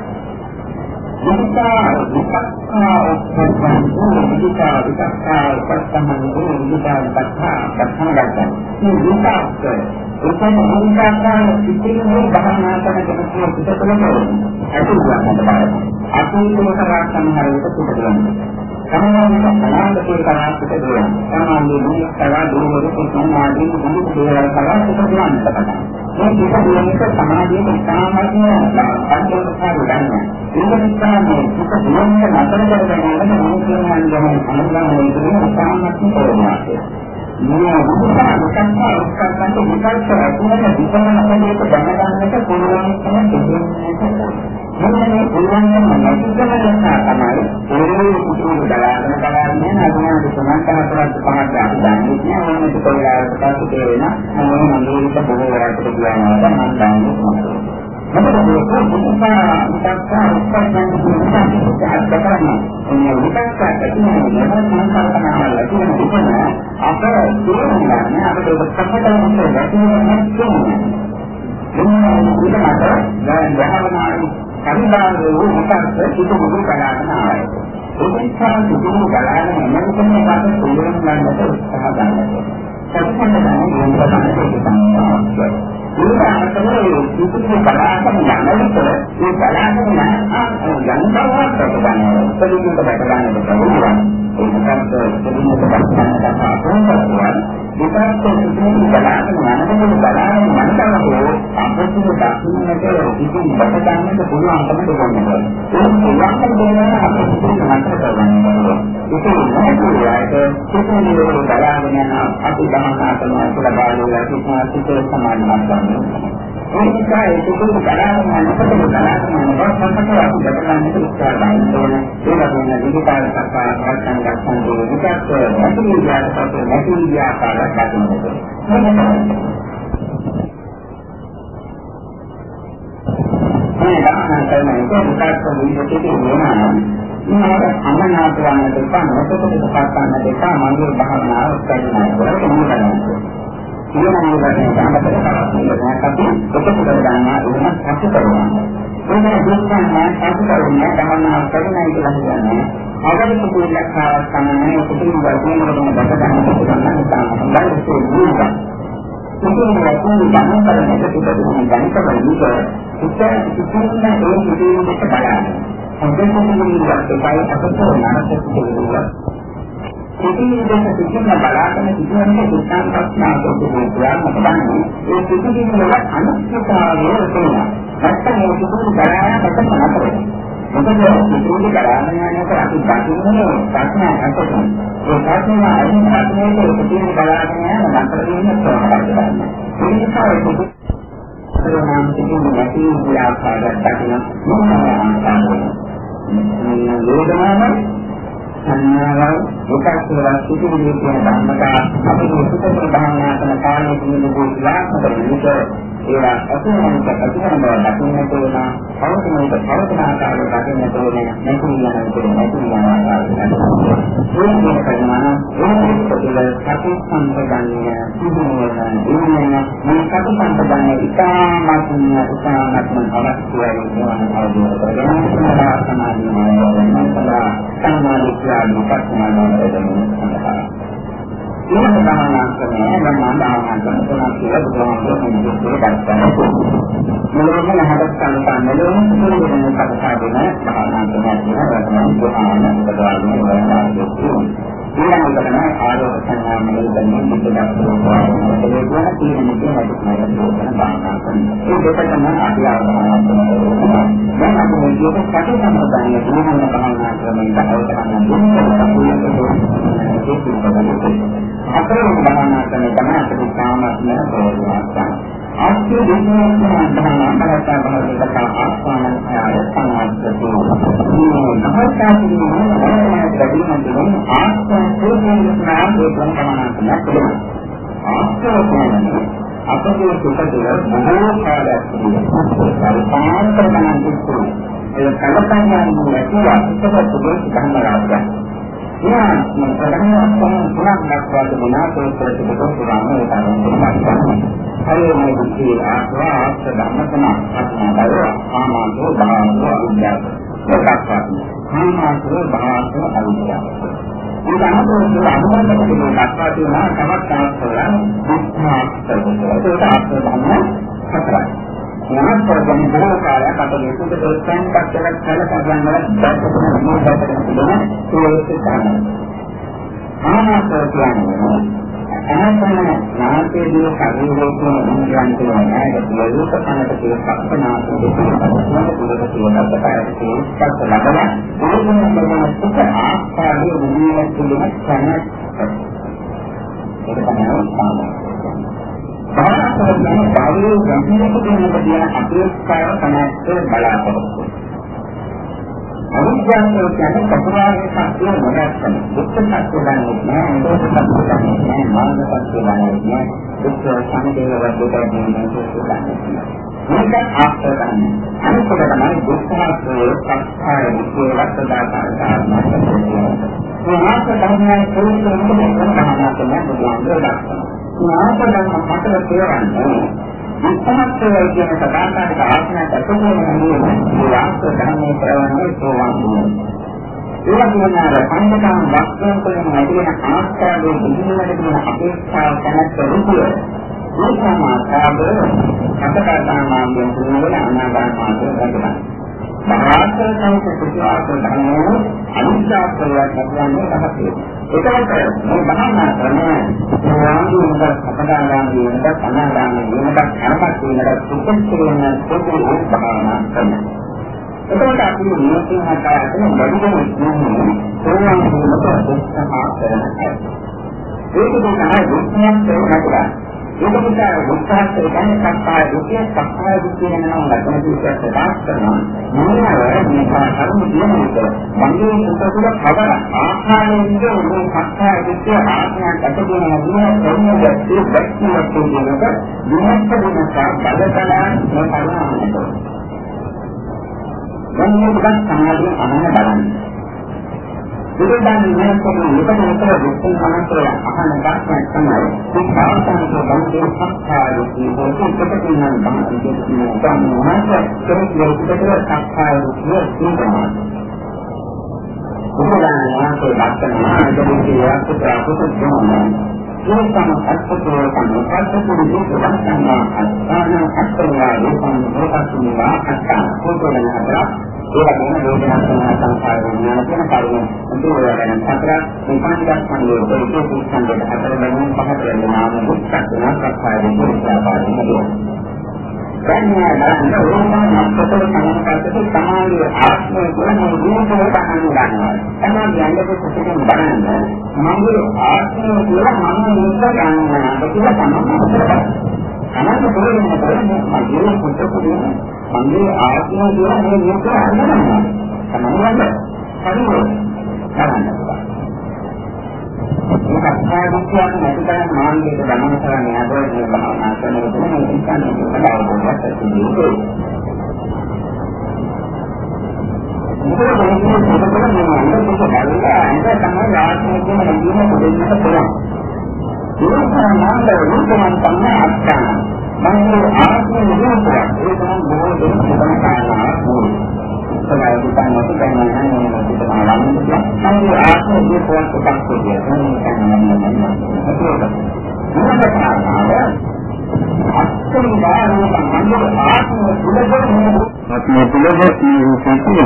විචාර විචක්ඛා උපසම්පන්න විචාර විචක්ඛා උපසම්පන්න විචාර විචක්ඛා උපසම්පන්න මේ විචක්ඛ ඒකම අනිකාකාර සිතිවිලි බහනා කරන කෙනෙකුට පිටතලම ඇතුළත් වෙනවා. අතීතේ කරා සමහර විට පිටතලම සමානව අනාගතේ කරා පිටතලම සමානයේ දුක් කරා දුරවල සමාධිය දුක් දේවල් කරා පිටතලම තමයි. මේ පිටතලමක සමාධියේ සාමාන්‍ය අන්තර්ගත ගන්න. ඒක නිසා මේ පිටතලම නතර කරගෙන යන මොනවාන් ගමන අනුගමනය කරන සාමාන්‍ය ප්‍රෝග්‍රෑම් මේ උපකාර සංස්කාර උත්සාහයන්ට විකල්ප අතුලන විපරණකලයක දැනගන්නට පුළුවන් තමයි. මොනවානේ පුළුවන් නම් නැතිකම නිසා තමයි ඒ කුතුහල දලාගෙන දලාගෙන අනුමාන සමාන්තරවත් පහක් ගන්න. ඕනෙත් කොල්ලාට පස්සේ වෙන මොන මන්දිරයක බොහෝ වරකට කියනවා නම් දන්නේ. මොකද මේක උපකාර සංස්කාර උත්සාහයන්ට අත්දැකීම මේ විකල්ප ඇතිවෙන සංස්කාරකමවල තියෙන විදිහ අප තේරුම්ගන්න අපිට ප්‍රකටවම දැක්වෙන්නේ නැහැ. මොනවා විදිහට භාවනාවේ පරිබාහිර වූ මොකක්ද සිත මුදු කරගෙන ආවයි. ඒ නිසා මුදු කරගෙන මොනකම කාට තේරුම් ගන්නට උත්සාහ ගන්නවා. සත්‍යයෙන් දැනෙන මොනවද තමයි සිතුවිලි බලාගෙන යනකොට ඒ බලාගෙන යන යන්තවත් ප්‍රකටනවා. පිළිගන්න බැලගන්නට පුළුවන්. ඒකත් පිළිගන්න බැලගන්නට අපහසුයි. විපාක සිතුවිලි බලාගෙන යනකොට බලාගෙන යනකොට අපිට දකින්නට ඉතින් බැලගන්නට පුළුවන්කම දෙන්නවා. ඒක කියන්නේ දෙනවා අපිට මතක කරගන්නවා. ඒක නේද? සිතුවිලි වල බලාගෙන යන අපි ගමනා කරනවා කියලා බාලුවා කිව්වා සිතුවිලි සමානවක් ගන්නවා. ඒ නිසා ඒක දුක බලාගෙන යනකොට බලාගෙන යනකොට සංකල්ප අපි බලාගෙන ඉස්සරහට යනවා. ඒක තමයි විකාර සත්‍යය වර්තන ගන්න විකාර නැති විදිහට නැති විදිහට කරගන්නවා. මේ ගමන කරන එක විකාර විදිහට වෙනවා. මේක අමනාප වන්න දෙපා නොකොට දෙපාන්න දෙපා මගේ භාවනාව කරනවා කියලා කියනවා. ඊළඟ වශයෙන් ගන්නකොට තමයි අපි ඔතන කරගන්නා උනත් අපි කරනවා. ඒක දුක්ඛයන් අපි කරන්නේ ගමනාව කරනවා කියලා කියන්නේ. අවබෝධ කුලක්ෂාවක් තමයි කුතුහල වර්ධනය කරන බඩගන්න ගන්න තමයි. ඉතින් මේක ගමන කරන එක පිටුපිටින් ගණිත වලින් ඉතින් ඉතින් ඒ පිටුපිටින් දෙක බලන්න. හොඳට කියනවා ඒකයි අපතේ නාමක කියනවා. ඉතින් මේක පිටින් බලාගෙන ඉතින්නේ දුක්ඛාන් ප්‍රශ්නාවක කියනවා තමයි. ඒ පිටුපිටින් වල අනුස්ථාවය වෙනවා. නැත්නම් මේ පිටුපිටින් බලාගෙන පැත්තට නතරයි. මොකද පිටුපිටින් බලාගෙන යනකොට අපි දකින්නේ ප්‍රශ්න අතට. ඒ ප්‍රශ්න අයින් ප්‍රශ්නයේ පිටුපිටින් බලාගෙන යන නතර වෙන ප්‍රශ්නයක්. ඒ නිසා ඒක සරණම් කියන්නේ නැති විලාසයක් දකින්න මොනවාද? වේදනාව සංඥාව උපස්තර සිටිවිලි කියන ධර්මතා අපි සුතේ භාවනා කරන කාලයේ නිදුක් ලාභකට ඒවා අතුරුමක අතුරුම දකින්නට ඕන අවශ්‍යමයි පරතරාකාරව දකින්නට ඕන නැති යන විදිහ නැති යන ආකාරයට ඒක කරනවා ඒක පිළිවෙල සතු සම්පදන්නේ සිදුවන දිනන මේ සතු සම්පදන්නේ ඉතාමත්ම උසාවත්ම අවශ්‍යයි කියන අවබෝධ කරගන්න සමාධිය සමාධිය මුපත්මානවලදී මේක තමයි ගමනාන්තන තුනක් කියලා බුදුහාමුදුරුවෝ කියනවා. මෙලොවම හදස්සන් තමයි මෙලොවම කතාගෙන ගමනාන්තන කියලා බුදුහාමුදුරුවෝ කියනවා. ඊළඟට තමයි ආරෝප සංඥාමය දෙන්නේ මුදක් කරනවා. ඒක කියන තීරණය හදන්න ඒ දෙක තමයි අපි ආරම්භ කරනවා. දැන් අපි මේක කටු සම්ප්‍රදාය දුරන භාවනා ක්‍රමයෙන් බහව කරනවා. අපේ භාවනා ක්‍රමය තමයි අපේ සාමාන්‍ය ප්‍රයෝජනයක්. ආස්ති දෙකම භාවනා කරලා භාවිත ආස්වාන ආය සමාධිය. මේ භාවනාවේ ප්‍රතිමන්තුන් ආස්වාන ප්‍රයෝජනනාම දෙකම භාවනා කරනවා. ආස්වාන අපේ සුඛදේ බොහෝ කාලයක් පරිපාලන කරන දුක්ඛ ඒ කලකයන් නැතිව අපිට සුදුසු කන්නරාජය. යා මම ප්‍රධානම තුනක් දක්වා තිබුණා ඒ ප්‍රතිපද පුරාම ඒතරම් හරි මේ දුක්ඛේ ආස්වා ආස්ත ධම්මතන අත්මාදව ආමාදෝ භාවෝ අවිද්‍යාව ඒකත් ආමාදෝ භාවෝ අවිද්‍යාව ඒක අනුකූලව අනුමත කරගෙන දක්වා තියෙනවා තවත් ආස්තවල දුක්ඛාස්තවල ඒක ආස්ත ධම්ම හතරයි. යහත් කරගෙන බොහෝ කාලයක් අපේ සුදුසු දෙයයන් පස්සට කලකගෙන දැක්කම මොකක්ද කියන්නේ ඒක තමයි. ආනාපාන කියන්නේ අනාපාන නාමයේ ශරීරයේ තියෙන ඉන්ද්‍රියන් කියන ඒක ලෝක කනට කියන කප්පනාසය දෙකකට තියෙන පාරේ පස්ස ලබන ඕනම කරන සුඛ ආස්වාදයේ මුලින්ම තුලම කරන ඒක තමයි සාමාන්‍යයෙන් බාහිර ගම්පිනක දෙන අපේක්ෂාව තමයි බලාපොරොත්තු. අවිද්‍යාව කියන්නේ චතුරාර්ය සත්‍ය නොදැක්කම. දුක්ඛ සත්‍ය දන්නේ නැහැ, නිරෝධ සත්‍ය දන්නේ නැහැ, මාර්ග සත්‍ය දන්නේ නැහැ, දුක්ඛ සංකේය වර්ධක දන්නේ නැහැ. මේක ආස්තකන්නේ. අනිත් එක තමයි දුක්ඛාස්තය සංස්කාර විශ්ේ වර්තදාකාරතාවය. මේ ආස්තකන්නේ පොළොවේ මොකද කරනවා කියන බුදුහාමුදුරුවෝ නාමයෙන් මතක තියාගන්න. විස්තරය කියන සදාකාලික ආඥාවක් අතුරුමනේ මේ ආස්ත ධර්මයේ ප්‍රවණය සෝවාන්. ඒ වගේම පංචකාම වස්තුන් වලින් ලැබෙන ආස්ථාවේ දිනවල තියෙන අපේක්ෂාව දැනත් රුපිය මේ සමාකාරය අතකාරාමාන්ගෙන් තුනවල අනාගාමාන්ගෙන් ගන්නවා. මහාස්තර සංකේතයක් ගන්නවා අනිත්‍යත්වයක් කියන්නේ තමයි. ඒකත් මේ භාවනා ක්‍රමය සාමාන්‍යයෙන් අපදාගාමී වෙනකත් අනාගාමී වෙනකත් අරපත් වෙනකත් සුපිරිම පොදු භාවනා ක්‍රමය. ඒකට අපි මේකෙන් හදාගන්න බැරිදම කියන්නේ සෝවාන් වීමට උත්සාහ කරනවා. ඒක තමයි විඥාන කරනවා. ඒක නිසා උත්සාහ කරන සත්‍යය දුකිය සත්‍යය දුකිය වෙනවා ලක්ෂණ දෙකක් ප්‍රකාශ කරනවා. මොනවා මේ කාරණු කියන්නේ මගේ සුතුල කවර ආකාරයෙන්ද මේ සත්‍යය දුකිය ආඥාවක් ඇතිවෙන නදින ප්‍රමුඛ ඒ දැක්මක් කියනක විමර්ශන වෙනසා බලතලයන් මේ කරනවා. දැන් මේක සමාජයේ අනන බලන්න. ඉතින් මේ කොහොමද මෙතන විතර දුක්ඛ මනසල අහන දාස්යක් තමයි මේ සාසනික බන්ධේ සත්‍යය කියන කොටසින් නම් තමයි කියන්නේ තමයි කෙනෙක් විතර සත්‍යය කියනවා. උපදාන වාසේ දැක්කම ආදෙන්නේ යාත්‍රාපත කරනවා. ඒ තමයි අත්පොතේ තමයි අත්පොතේ දුක ගන්නවා අත්පාන අත්පරවා රූපං රූපසුමා අත්තා පොතේ නතර ඒ වගේම වේදනා සංඥා සංකාර විඥාන කියන කාරණා මුදුවරගෙන සතර මේ පංචස්කන්ධයේ දෙකේ ස්කන්ධයට හතර බැගින් පහත වෙන නාම දුක්ඛ සත්‍යය විශ්වාසාපාදිනවා. දැන්නා නම් රෝමන අපතේ සමහරකට සමාධිය ආත්මය කියන රූපය පහන් ගන්නවා. තමයි යන්නේ කොටසකින් බලන්න. මගේ ආත්මය කියලා මම නිස්ස ගන්නවා. ඒක තමයි. අනන්ත පොළොවේ කරන්නේ මගේ කොටසකින් මගේ ආත්මය කියලා මේ නිස්ස ගන්නවා. තමයි හරිද? කරන්නේ. මේක සාධුත්වයක් නැති කරන මානසික ගමන කරන්නේ අපේ භාවනා කරනකොට මේ ඉස්සන්නේ බලවලට තියෙන්නේ. මොකද මේ පොතේ මේ අන්තිම බලලා අන්ත තමයි ආත්මය කියන දීම දෙන්නට පුළුවන්. ඒක තමයි රූපයන් තමයි අත්‍යන්ත. මගේ ආත්මය නිරෝධය ඒ තමයි බොහෝ දෙනෙක් හිතන කාරණා. සමාජ විද්‍යාවට දැනගන්න ඕනේ තමයි. මගේ ආත්මයේ පොත් කොටස් කියනවා. මොකද කරන්නේ? අත්‍යවශ්‍යම මගේ ආත්මය තුළදී ආත්මය තුළදී තියෙනවා.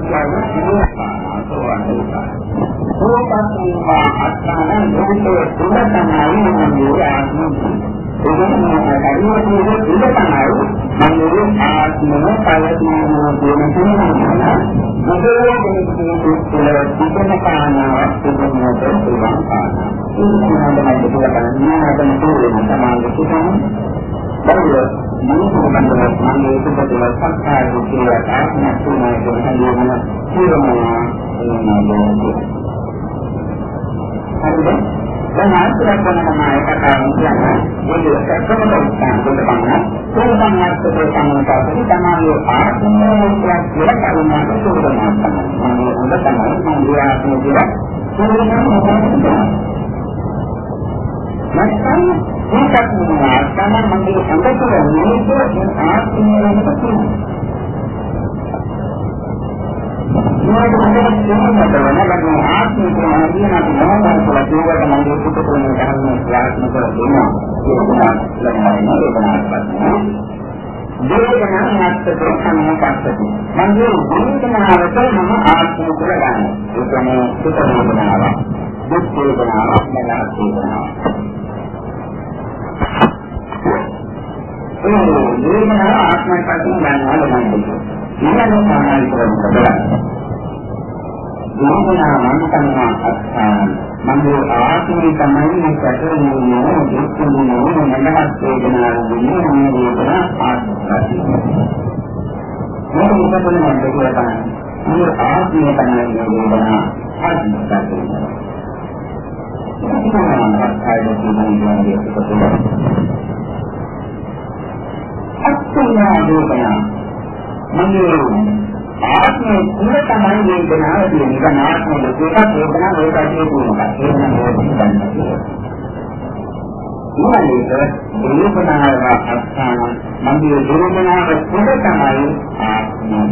ඕපස්මා අත්තාන ලෝකයේ තුල තමයි මගේ ආත්මය. ඒකම හරියට ඒක තුල තමයි මගේ ආත්මය පළතුන කියන කෙනා. මගේ දෙවියන් තුල තිබෙන කාරණාවක් තිබෙනවා පුළුවන් කාරණා. ඒක තමයි දෙයක් නෑ තමයි සමාජ කුසම. බරිය මිනිස්සු බඳලා මගේ සුබදල සත්‍යය කියලා ආත්මය තුනයි කියන කියනවා එනවා. හරිද? දැන් ආශ්‍රය කරන තමයි කතාව කියන්නේ මොකද සැකමද උත්සාහ කරන සෝමනස්තේ සම්මතයි තමයි ආත්මෝක්තිය කියලා කරුණාක සෝදනා කරනවා. මම හොඳ තමයි මම ආත්මය කියලා සෝදනා කරනවා. නැත්නම් ඒකත් නෙවෙයි තමයි මගේ අංගතුල මේක ආත්මය වෙනකොට තියෙනවා. මේක මොකක්ද කියන්නේ මම ආත්මය කියන දිනකට මොනවද කියලා ඒකට මම දුක තුන ගන්න ප්‍රයත්න කරනවා. ඒක තමයි ලබන්නේ වේදනාවක් නැත්නම් සම්මතයි. මගේ වේදනාවට මම ආත්මය කියලා ගන්නවා. ඒ කියන්නේ දුක වේදනාවක්. දුක් වේදනාවක් නැත්නම් වේදනාවක්. ඒ වේදනාව ආත්මයෙන් පස්සේ ගන්නවා ලබන්නේ. ඊළඟ සාමාන්‍ය කරනවා. වේදනාව මම තමයි අත්හාන. මගේ ආත්මය තමයි මේ සැකරන්නේ දුක්ඛනේ නැමහත් වේදනාව දුන්නේ මේ වේදනාව ආත්මයි. මේක මොකද මම කියනවා. මේ ආත්මය තමයි වේදනාව ආත්මයි. මගේ ආත්මය තුල තමයි වේදනාව තියෙන්නේ. ඒක ආත්මය දෙකක් වේදනාව ඒකයි කියනවා. ඒක නම් ඕක තමයි. වේදනාව අස්ථාන මගේ වේදනාව තුල තමයි ආත්මය.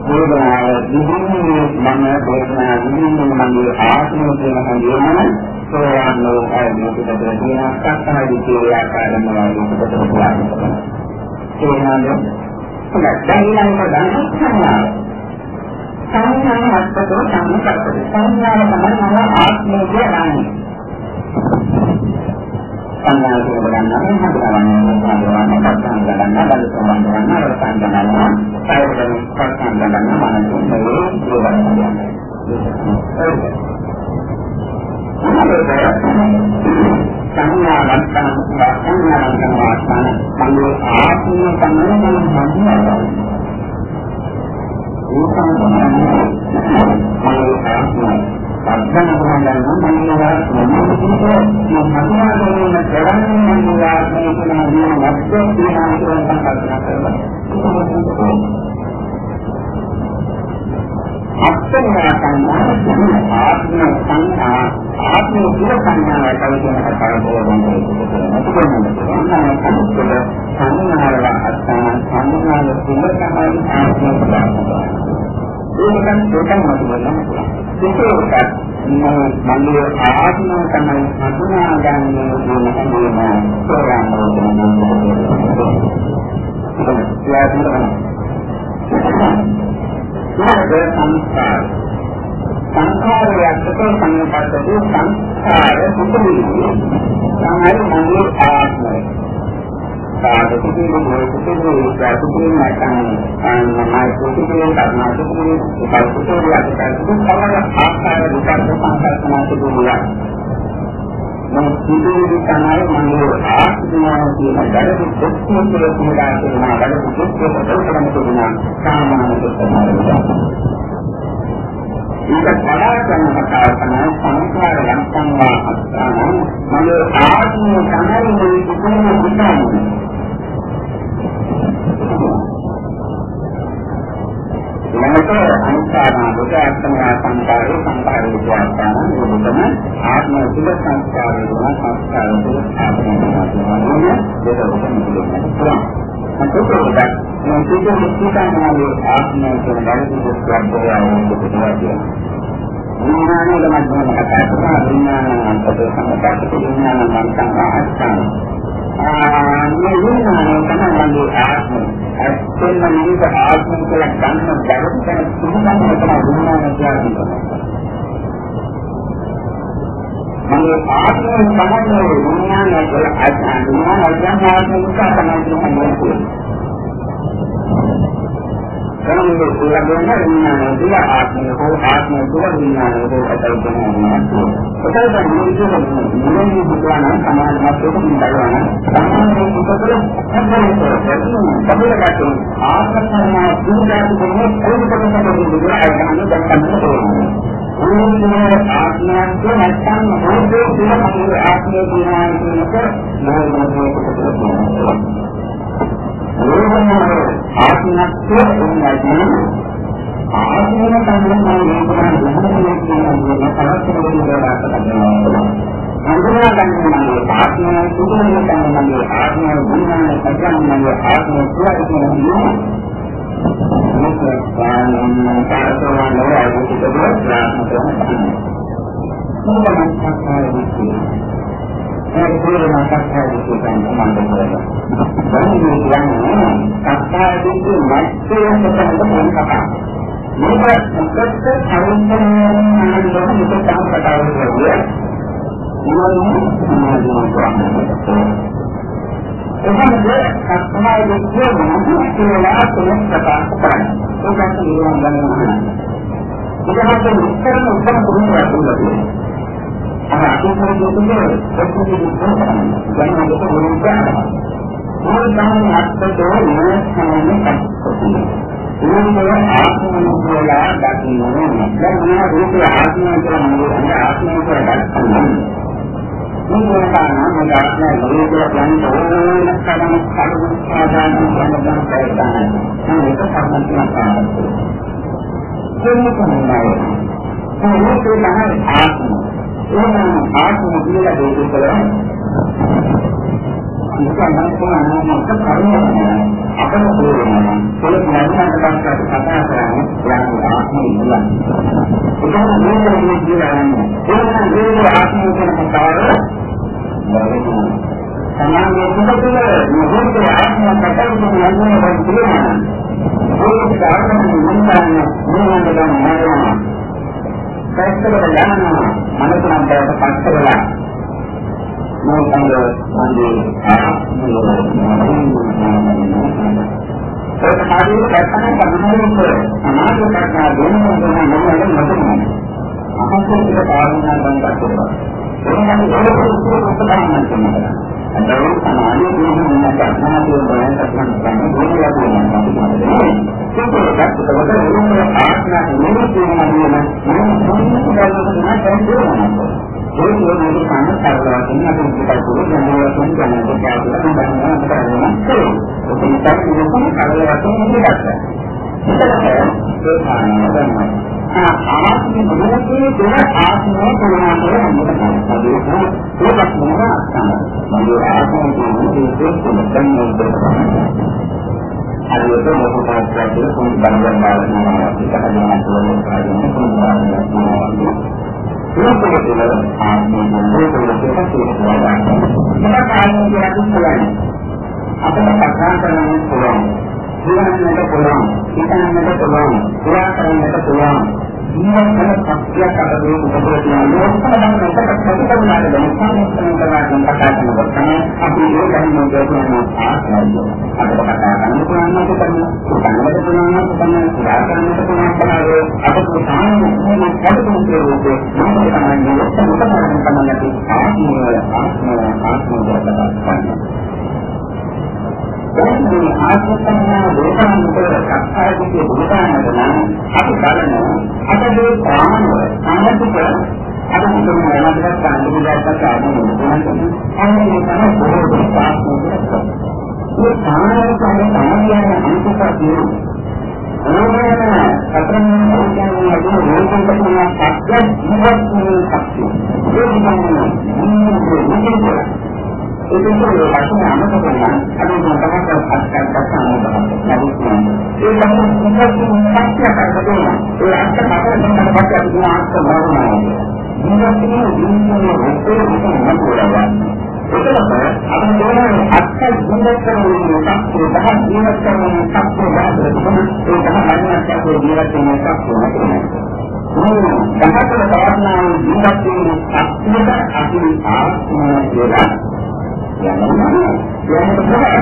වේදනාව දිවින්නේ මම වේදනාව දිවින්නේ මගේ ආත්මය කියන හඳුනන සෝවාන් ලෝකයේ මොකද කියන සත්‍යයි කියන ආකාරයෙන් වගේ කොට පුළුවන්. ඒ නේද? දැන් ඊළඟට ගන්න සංඥා. සංඥා හත්කෝ සම්පූර්ණ සංඥාව තමයි මම ආත්මය කියන්නේ. සංඥා කියන ගන්නවා හඳුනගන්න හඳුනගන්න පස්සෙන් ගන්නවා බල සම්බන්ධ කරනවා රසයන් ගන්නවා සායවල පස්සෙන් ගන්නවා මනස මේ දෙවනවා. සංඥා ලක්ෂණ සංඥා ලක්ෂණ වාස්තන මනෝ ආත්මය තමයි මම හඳුනගන්නේ. ඒ සංඥා මනෝ ආත්මය අර්ථන කරගන්න මනෝවාද මොනවද මහත්මාගෙන කරන්නේ මනෝවාද කියන දේ නැත්නම් දිනාන කරන කල්පනා කරනවා. අත්‍යන්ත සංඥා ආත්ම සංඥා ආත්ම දුර සංඥා වලින් කතා කරනවා. සංඥාවල අත්‍යන්ත සංඥාවල දුර තමයි ආත්ම ප්‍රාප්තය. ඒකෙන් දෙකම මතුවෙනවා. ඒකත් මන්නේ ආත්ම තමයි හඳුනා ගන්න ඕන හැමෝම සංස්කාර සංස්කාරයක් සංකල්පයේ සංස්කාර සුදුසුයි තමයි මන්නේ ආත්මය. සාධකයේ මොකක්ද ප්‍රතිපදින නැත්නම් අනමයි ප්‍රතිපදින කරනකොට ඒක පුතෝරියක් කරනවා ආකාර විකාර සංකල්පනා තිබුණා. මම සිදුවී තමයි මම ආත්මය කියන දරදු දෙකම පුරා කරනවා දරදු දෙකම කරන තුනා සාමාන්‍ය ප්‍රශ්නයක්. ඒක වඩා කරන කතාවකන සංස්කාර ලක්ෂණ අස්තන මම ආත්මය තමයි මේ කිසිම විකාරයක්. ඊළඟට අනිත්‍යනා බුද්ධාත්මය සංකාරය සංකාරය විද්‍යාස්ථාන මොකදම ආත්ම සුල සංස්කාරය දුන සංස්කාරය දුන ආත්මය දුන ඒක උතුම් පිළිගන්නවා. අතකොට මේ සිද්ධ මුක්තිකාමයේ ආත්මය කියන ධර්ම දෙකක් ආවොත් විඥානයේ මධ්‍යම කතා කරන විඥාන අන්තර්ගත විඥාන මනසං ආස්තන ආ මේ විඥානය තමයි ආත්මය. ඇත්තම නිවිත ආත්මය කියලා ගන්න බැරි කෙනෙක් සුදුසුකම් තමයි විඥානය කියන්නේ. මේ ආත්මය තමයි විඥානය කියලා අදහන විඥානය ආත්මය තමයි කරන්නේ සුලබන විඥානය දිලා ආත්මය හෝ ආත්මය තුළ විඥානය හෝ අතල් කරනවා. ඒකයි තමයි මුලින්ම බුදුන් සමාජමත් දෙකකින් සමාජයේ උපතල සම්බන්ධ ආත්මය දුර්ගත කරන පොදුකටම දුරයි ගන්න දැක්කම ඕනෑම ආත්මයක් නැත්නම් මොහොතේ තුළ ආත්මය දිනා කියනකොට මොනවද ආත්මත්වය එන්නයි ආත්මය තමයි මේ කියන හඳුනා ගන්න ආත්මය සුදුනේ තමයි ආත්මය විඥානය සත්‍යන්නේ ආත්මය කියන්නේ මේක ගානම කාර්යවල නෝරාවුත් දෙයක් මොකක්ද සත්‍යය ඒක පොළොවේ සත්‍යය කියන සම්බන්ධ කරලා දැන් මේ කියන්නේ සත්‍යයේ නැත්නම් මොකක්ද කතා මේක මොකක්ද සම්පූර්ණයෙන් නේද මේක තමයි කතාව කියන්නේ ඒකද සත්‍යයේ කියන්නේ කියලා තුනක් කතා කරන්නේ ඒකත් නිවන් ගන්නවා ඒකත් උත්තරන උත්තර දුන්නා දුන්නා අර අකුසල දුන්නේ ඔක්කොම දුන්නා දැන් මේක මොනවද මොනවාම අත්දෝ නෑනේ ඒකේ ආත්මය කියලා දකින්නේ දැන් මොනවා රූප ආත්මය කියලා මොනවද ආත්මය කියලා දකින්නේ මේක තමයි ආත්මය රූපය කියන්නේ ඕනම කඩන කඩන සාධාරණ සම්බන්ධ කරගන්න. මේක සම්බන්ධයක් තමයි. ඒක තමයි මේක තමයි ආත්මය. එහෙනම් ආත්ම කියලා දෙයක් කරලා ඉතින් මම කියනවා මොකක් කරුණාවක් අපේ තේරෙනවා ඒක නැවතත් කතා කරන්නේ යාගේ ආත්මය ඉන්නවා ඒක නේද මේ කියන්නේ ඒක නේද ආත්මය කියන කතාව සමාජයේ තුල මොහොතේ ආත්මය කතා කරන යන්නේ තියෙනවා ඒක කාරණා නිසානේ මොනවද ගන්නවා පැත්තකට යනවා මනසෙන් දැක පස්සවලා මොකද මොන්නේ ආත්මය ඒක හරියට දැක්කම තමයි සමාජ කරනා දෙන්නෙම මොනවද මොකද අපස්සට කාරණා ගන්න කරනවා ඒකම ඒක උත්තරයක් තමයි අදෝ සමාජයේ මොනවද කරනවා කියන එක තමයි මොනවද කියන්නේ ඒක තමයි ආත්මය නෙමෙයි කියනවා මම මොනවද කරන්නේ ඒ කියන්නේ සංස්කාරවල තියෙන අපේ පොඩි ජනවලුන් ගැන කතා කරනවා ඒක තමයි මොකක්ද කලවතුන් දෙයක්. ඒකත් ඒ කාරණා ආත්මය මොනවද කියන ආත්මය කොහොමද හම්බුනේ ඒක මොනවාද තමයි ආත්මය කියන්නේ ඒක තමයි හරියට මොකක්ද කියන්නේ කොහොමද බලන්න බලනවා ඒක හදන්න පුළුවන් කාරණා කොහොමද ඒක තමයි ආත්මය කියන්නේ ඒක තමයි අපිට කතා කරන්න පුළුවන් ජීවන්නට පුළුවන් හිතන්නට පුළුවන් පුරා කරන්නට පුළුවන් ජීවන සත්‍යයක් අපේ උපදෙස් තියෙනවා ඔක්කොම දැන් මේක ප්‍රතිපදාවට දැන් සම්පූර්ණ කරලා කතා කරනවා අපි ඒක ගන්න දෙයක් ආස්වාදය අපිට කතා කරන්න පුළුවන් නම් කරන්න පුළුවන් නම් පුරා කරන්නට පුළුවන් තමයි අපිට සාමාන්‍ය මොනවද කියන්නේ මොකද තමයි ඔක්කොම තමයි ආත්මය ආත්මය ආත්මය කරලා මේ ආත්මසංඥා වේදනාන්තර සත්‍යයේ බුදුදානද නම් අපි බලනවා අපේ ප්‍රාණය සාමතික අපි මුලින්ම වෙනදට සාන්තිදායක ආත්මය අන්නේ තමයි බොහෝ ප්‍රාර්ථනා මේ සාමාන්‍ය සමාධියන අනුකම්පාවේ ඕනෑම සතරන් කියන්නේ රෝගයකට සත්‍ය ජීවත් වෙන ශක්තිය ඒ කියන්නේ ඒක තමයි වශයෙන් අමතකවන්න අද මම තමයි අත්‍යන්ත සාමෝදයක් ලැබුණා. ඒ තමයි ඉස්සරහින් සත්‍ය කරගන්නවා. ඒ අත්‍ය කතරෙන් පස්සේ අපි ආස්ත බලනවා. ජීවිතයේ ජීවිතයේ රැකේ ඉන්න මොකෝලවා. ඒකත් අපි කියන්නේ අත්‍ය ජීවිත කරන සත්‍ය දහ ජීවිත කරන සත්‍ය දායක තමයි ඒ තමයි මනසට ජීවිත වෙන සත්‍ය නේද? දහතර තවස්නාව ජීවිත වෙන සත්‍යයට අපි ආත්මය කියලා යනවා යනවා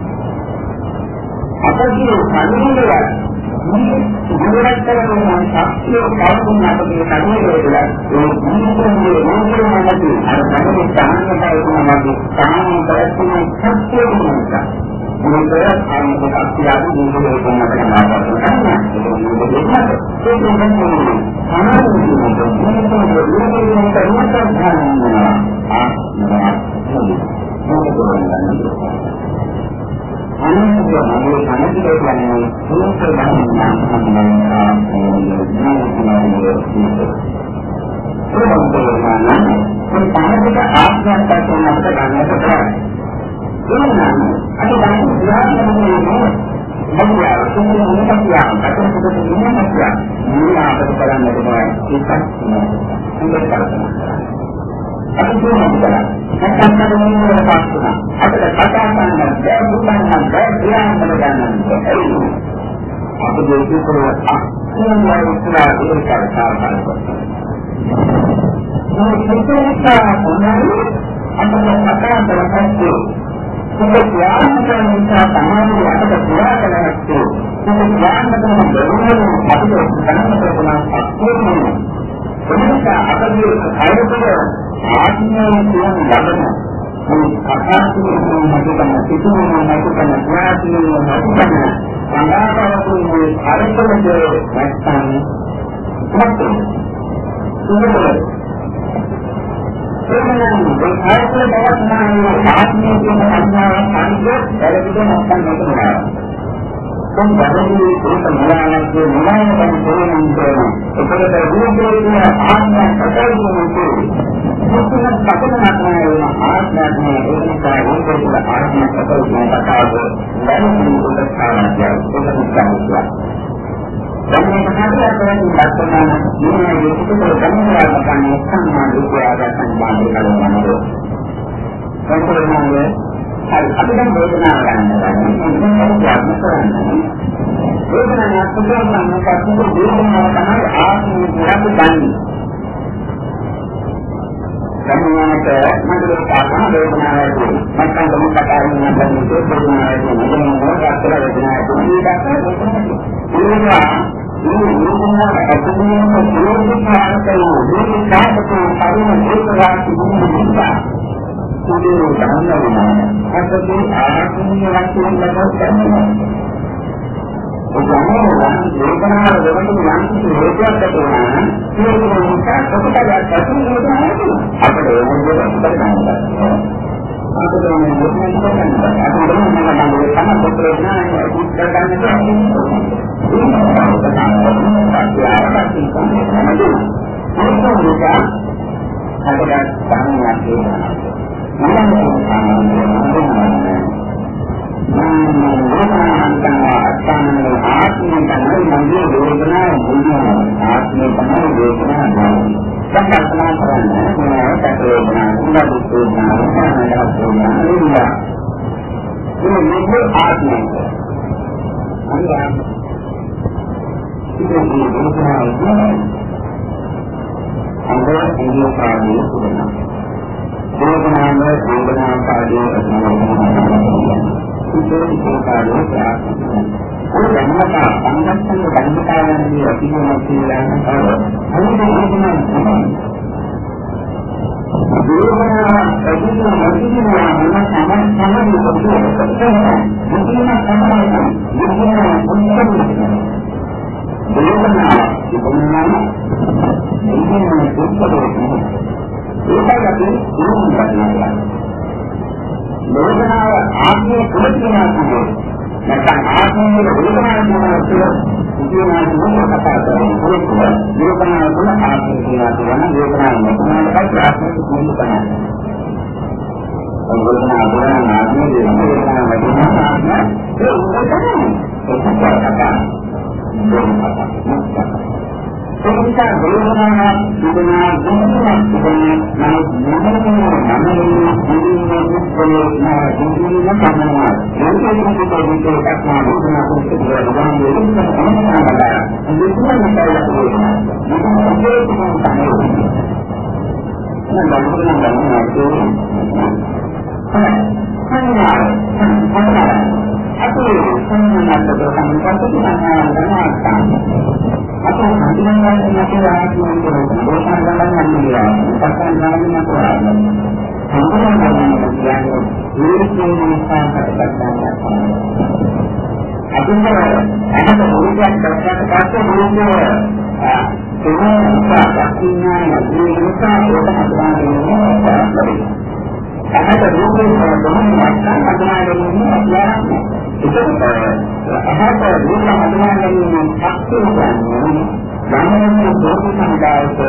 අපගේ කණිලය මේ ජීවිතවල සත්‍ය කවුරුන් අපගේ කණිලයද ඒ ජීවිතයේ මොනවාද අර කණිලේ සාහනකයි වුණාගේ සාහන ප්‍රශ්න සත්‍ය වෙනවා මොකද අනිත් අත්‍යවශ්‍ය ජීවිතේ කොහොමද කරන්නේ ඒක තමයි අපි කියනවා නැත්නම් මොනවද පාස්තුනා අපිට කතා කරන්න බැහැ දුන්නත් බැහැ ධ්‍යාන කරගන්න බැහැ අපි දෙකේ කරලා අක්ෂරවල උත්තරා දෙක කරලා කරනවා මේ සිතේසා මොනවාද අපිට කතා කරපස්සේ ඒක ධ්‍යාන කරන නිසා තමයි අපිට පුරා කරන්නේ ඒක ධ්‍යාන කරන බැරුණු අපිට ගණන් කරනවා අක්ෂරවල එනිසා අපගේ කායවල ආත්මය කියන ලබන මේ අකාශයේ මොනවද සිතුමන නැතිකම ඥාතියේ නැතිකම සංඝාතවතුන්ගේ අරකලද නැත්නම් මොකක්ද සුදුසුද එන්නනම් ඒ කායවල බවස්නායේ ආත්මය කියන සංඥාව අනිත් දැලපිට නැත්නම් මේක නෑ කොම් බඩේ ඒක මොනවාද මොනවාද කියන්නේ ඒකට දුරුකරන ආත්මය කතාවුනේ මුතුන් කපන නැත්නම් ආත්මය ඒක නිසා ඒකේ ආත්මය ආත්මයක් අපේ කතාව දැනුම් උපස්ථානයක් උපස්ථානයක්. දැන් මේක හරියට ලක්ෂණ මේ විදිහට ගණනාවක් ගන්න සම්මාන විද්‍යාව සම්බන්ධ කරනවා. ඒකෝනේ හරි අපි දැන් වේදනාව ගන්නවා. මේක ප්‍රඥාව කරන්නේ. වේදනාවක් සුදුසුකම් කටයුතු වේදනාව තමයි ආත්මය කියලා ගන්නේ. සම්මානක මන්දේ කාරණා වේදනාවක් මත්තන් තමයි කතාවෙන් නම් කියන්නේ වේදනාවක් නෙමෙයි මොකක්ද වේදනාවක් කියන්නේ. ඒවා මේ වේදනාව අපිට ප්‍රයෝජන කාරකයි මේ කාර්යකෝ පරිම ඒකවාදී වුණා. ඒ ගන්නවම අපේ ආත්මීය ලක්ෂණ ලබනවා. ඒ වේදනාව දෙවන යම් කිසි හේතුවක් තියෙනවා නම් ඒක නිසා කොටයක් ඇතුළේ වෙනවා. අපිට ඒක දෙයක් කරගන්නවා. අපිට මේ මොකක්ද කරන්නේ? අපිට මොනවද කරන්නේ? තමයි පොතේ නාමය උත්තර ගන්න ඕනේ. Anda ini kami sudah. Bagaimana anda kami sudah? Itu itu kami sudah. Anda mana anda sudah banyak di sini masih yang ada. Anda bagaimana? Bagaimana? Bagaimana? Bagaimana? Sama sama di sini. Bagaimana sama? Bagaimana? Bagaimana? Bagaimana sebenarnya ini menurut saya kita lagi belum belajar. Bagaimana akhirnya kemudian itu, macam akhirnya bagaimana itu itu nanti kata dari itu, bagaimana itu akhirnya itu mana bagaimana bagaimana kita akhirnya itu mana. Bagaimana bagaimana akhirnya bagaimana bagaimana itu itu kata Kita berusaha dengan berusaha dengan naik naik naik Aku sangat berterima kasih kepada Aku mendengar nasihat yang berusaha dalam dia, bahkan dalam Al-Quran. Aku mendengar yang lirik yang sangat berkata. Aku mendengar ada berusaha berkata berusaha. Semua sahabatnya yang berusaha untuk melakukan Karena berusaha untuk melakukan ini itu ada berusaha dengan ini pasti dan jangan membuat sampai itu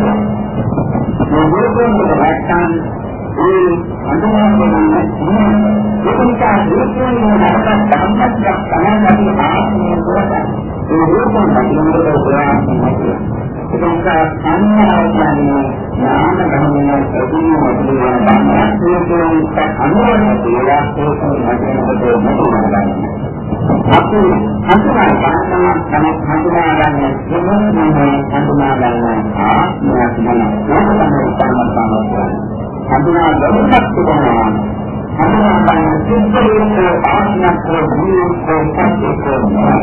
membuat mendapatkan ini antara dengan ini itu kita berusaha mendapatkan dampak yang sangat dari hal yang berada berusaha bagaimana berusaha itu kita hanya akan yang bagaimana sesuatu yang banyak itu kita hanya dia itu bagaimana bagaimana Aku aku akan sangat sangat mengucapkan terima kasih mengucapkan ah mengucapkan mengucapkan sama-sama Aku akan berusaha dengan Aku akan cuba untuk asnaf berdiri untuk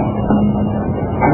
Aku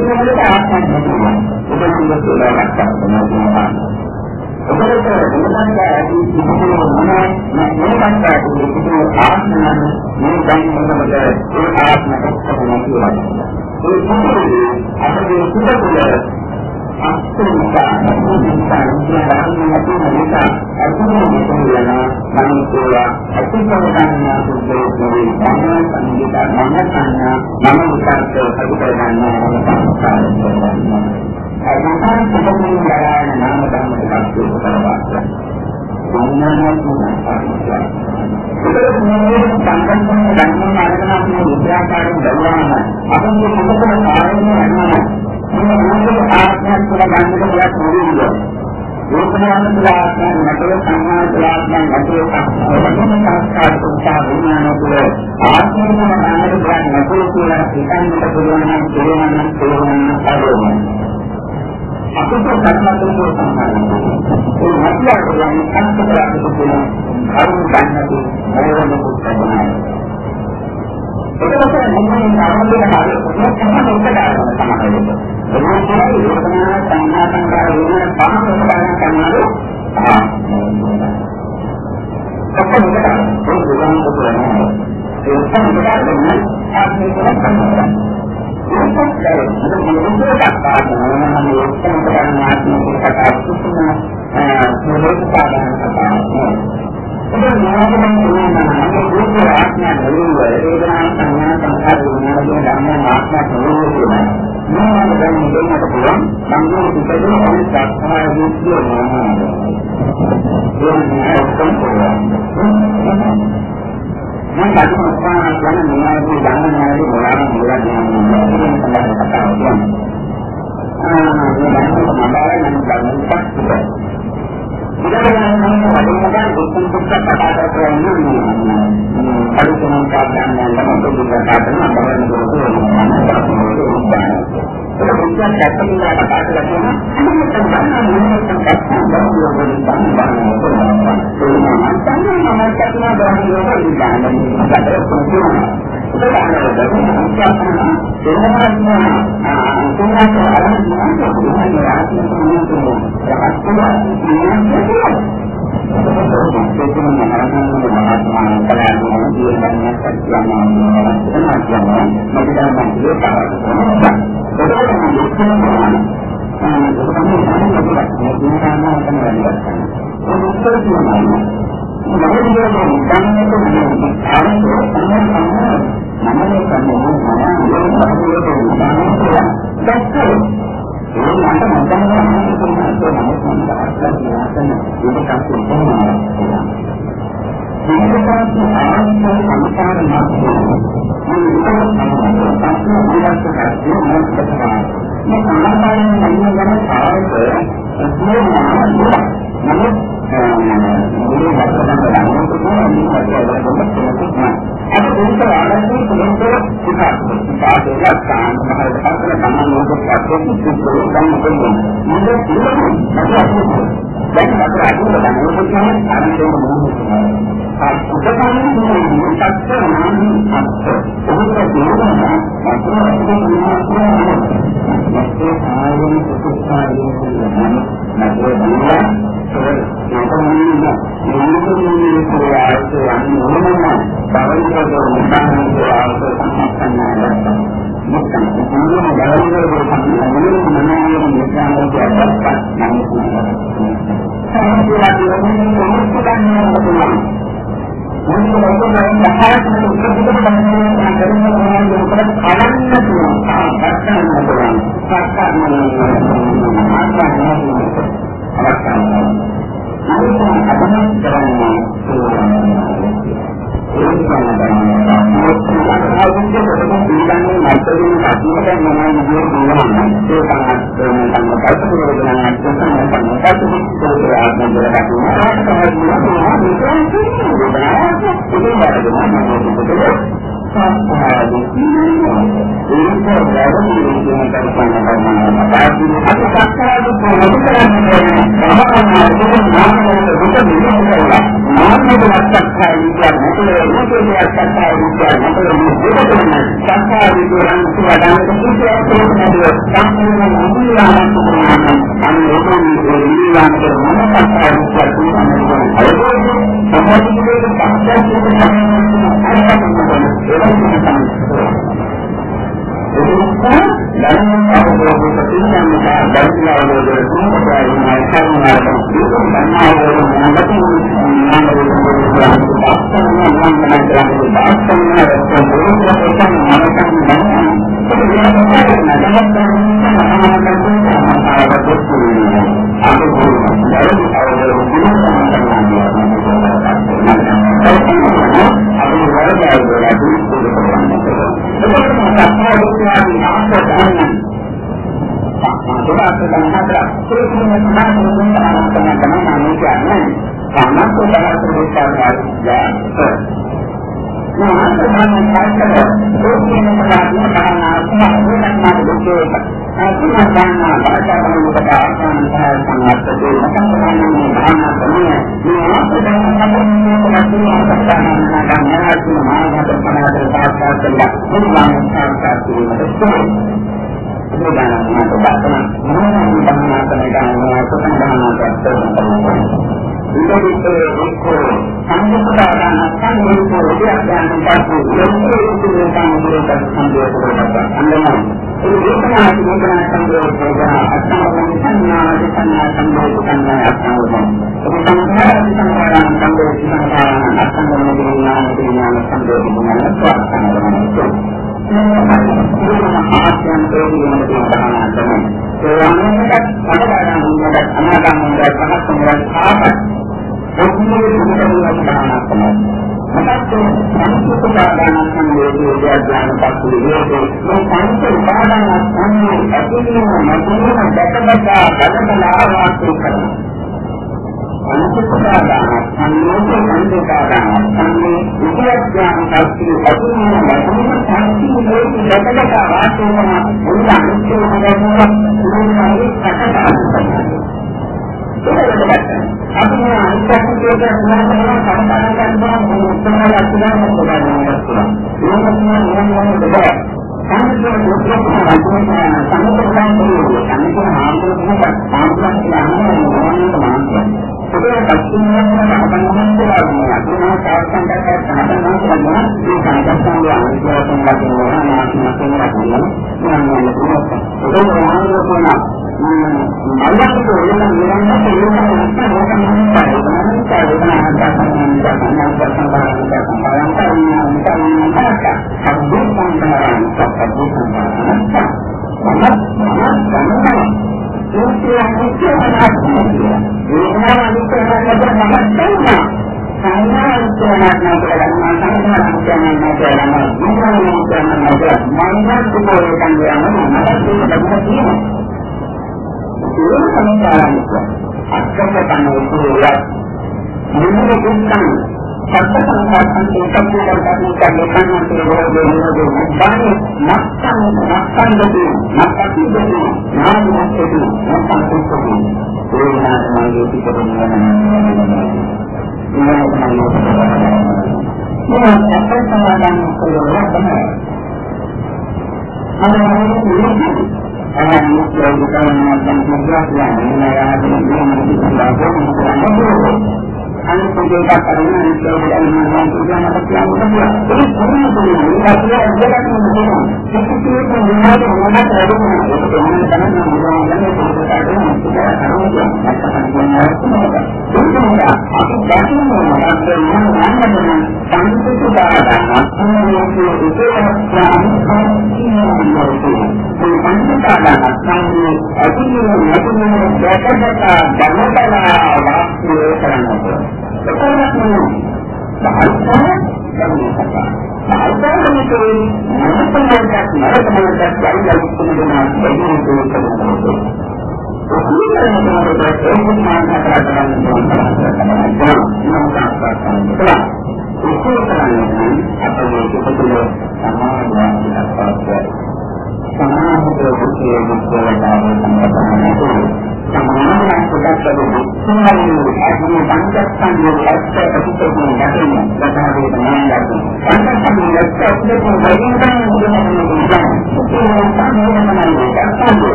Kita සංස්කාරය මොනවාද මේ ආත්මයන් මේ සංස්කාරවල ඒ ආත්මයක් කොහොමද කියලා. ඒ කියන්නේ අපේ සුදුසුල අස්තුන්තා මුදිතා නිරාමයන්ට අතුරුම කියනවා මම කියලා අතුරුමයන්නා සුදුසුලේ තමයි සංගීත මනසන්නා මම උත්තරට අතුරු ගන්නවා සංස්කාරය. අරහතන් සුදුසුලින් ගාන නාම ධර්ම දෙකක් කරනවා. සංඥාවක් නෙවෙයි. ඒක මේ සංකල්පන ධර්ම මාර්ගනාත්මක විද්‍යාකාරයෙන් බලනවා. අපේ මොකද කාරණේ අන්නවා. මේ මොකද ආත්මයක් කියලා ගන්නකොට ගොඩක් මොරියුද. ඒකමයන් ආත්මයන් නැතේ සංඥා ආත්මයන් නැතේ සංස්කාර සංස්කාර විඥානවල ආත්මයන් මානසික ගන්න නැතේ කියලා හිතන්නට පුළුවන් නම් තේරෙන්න නම් තේරෙන්න ආරෝපණය. අපිට සත්‍යයෙන් සම්බන්ධයි. ඒ මතය කියන්නේ සංස්කාරයක තියෙන අරුණ ගන්නදී මොනවද පුස්තකයි. ඒකත් මොන්නේ ආරම්භය හරිය කොහොමද උත්තරාරම තමයි. ඒක තමයි යෝජනා සංඥා සංකාර විඥාන පහම උදාහරණ කරනවා. ආ. කොහොමද ඒක උදාහරණ කරනවා. ඒ තමයි උදාහරණ ආත්මික සම්බන්ධය. ඒකත් ඒක මොනවද කතාවන්නේ මේ ඔක්කොම කරන ආත්මික කතාවක් තුන මොනවද පාඩම් ඒක නෝනම කියනවා මේ ආත්මය බලුව වේදනා සංඥා සංකාර විඥාන කියන ධර්ම ආත්මය බලුව කියනවා. මොනවද දැන් දෙන්නට පුළුවන් සංඥා පිටේ අනිත් සත්‍යය විශ්ය මොනවාද? ඒක ඔක්කොම කියනවා. මම කල්පනා කරන මොනවද ගණනාවේ මොනවාද මොනවද කියන කතාව කියනවා. ආ මේ ධර්ම සමාදාය නම් ගන්නත් ඉතින් වලින්ම දුක්ඛ දුක්ඛ කතා කරන්නේ අලුතෙන් කාර්යයන් යනවා දුක්ඛ කාර්යයන් අපරණ දුක්ඛ ඒක මුලින්ම දැක්කම කතා කරලා යාමේ මොනක්ද ආයුෂ තියෙනවා මොකද මේක සංස්කෘතික සම්බන්ධයෙන්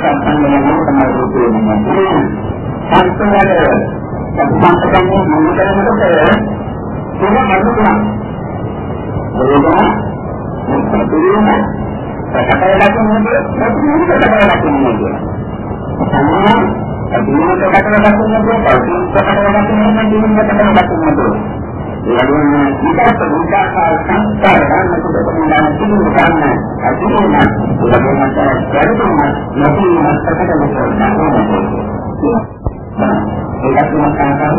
සංගමනය තමයි කියන්නේ. සංස්කාරය සම්පූර්ණයෙන්ම මොන කරනකොට ඒක මනුස්සයා. ඒක මුලින්ම කතාව ලකුණුනේ මුලින්ම කතාව ලකුණුනේ. සම්මා අදිනක කතාව ලකුණුනේ පරිපූර්ණ කතාව ලකුණුනේ දිනක කතාව ලකුණුනේ. ඒ වගේම ඊටත් උදාහරණ සංස්කාර ගන්න කොට තමයි තියෙන ගන්න. අදිනක ඒ වගේම කරතුම නැතිව කතාව ලකුණුනේ. ඒකත් මම කාටවත්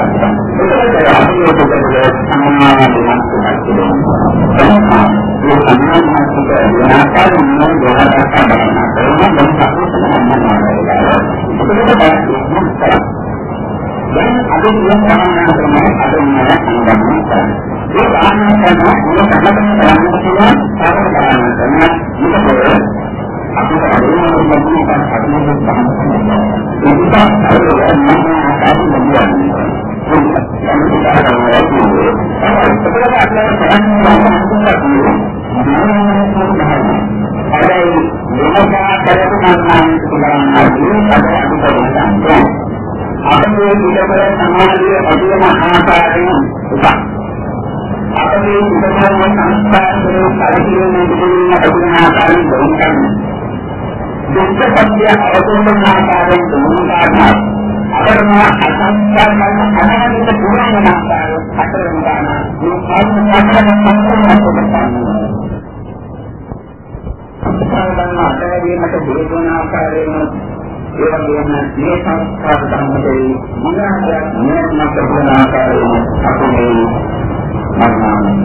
මේ සංස්කාර ධර්මයේ මොනවාද මොනවාද කරන ආකාරයෙන් අපේ මරණ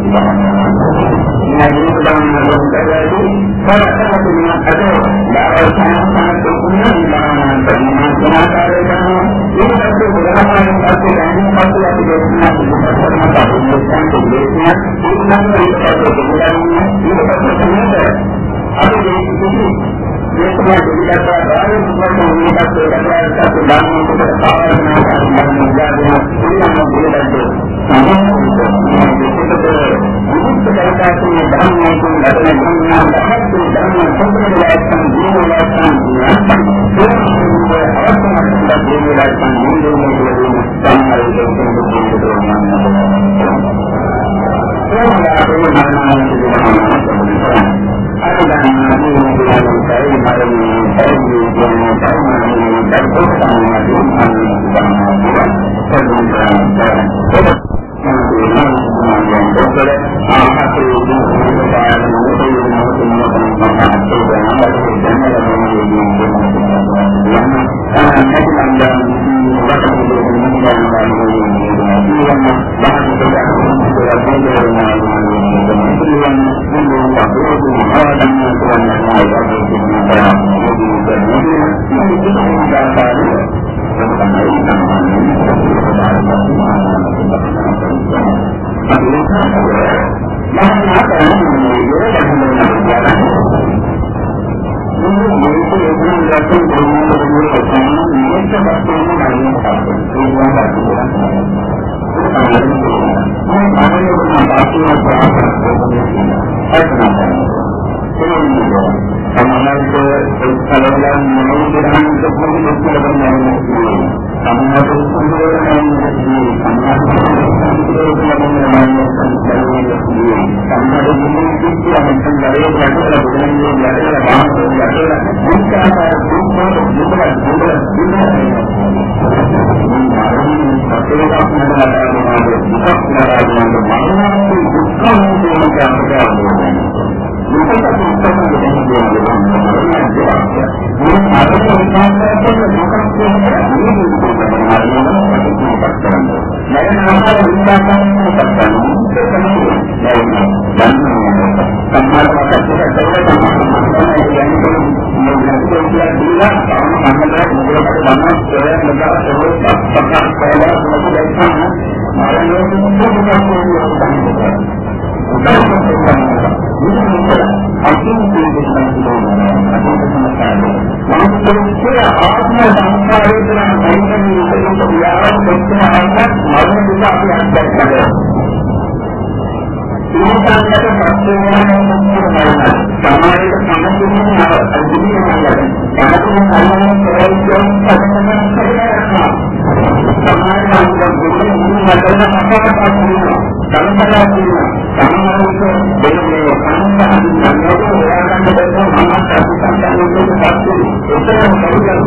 කල්පනා කරලා සම්පූර්ණ කරගන්නවා. සමාජාංග බුද්ධි මුලින්ම කරන කතාවක් කරනවා. සම්පූර්ණ කරනවා. සමාජයේ දෙන්නේ සංස්කාරයන් යනකොට ඔයාලට දෙන්න මම ප්‍රතිසංස්කාරයෙන් පස්සේ ඒතරම් කරුණක්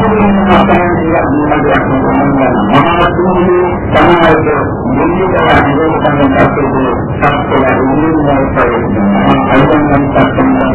මහතුන්ගේ සමාජයේ මුලින්ම නිරෝධන කරපු සත්‍යය මුලින්ම කරනවා. අයිතන් සත්‍යය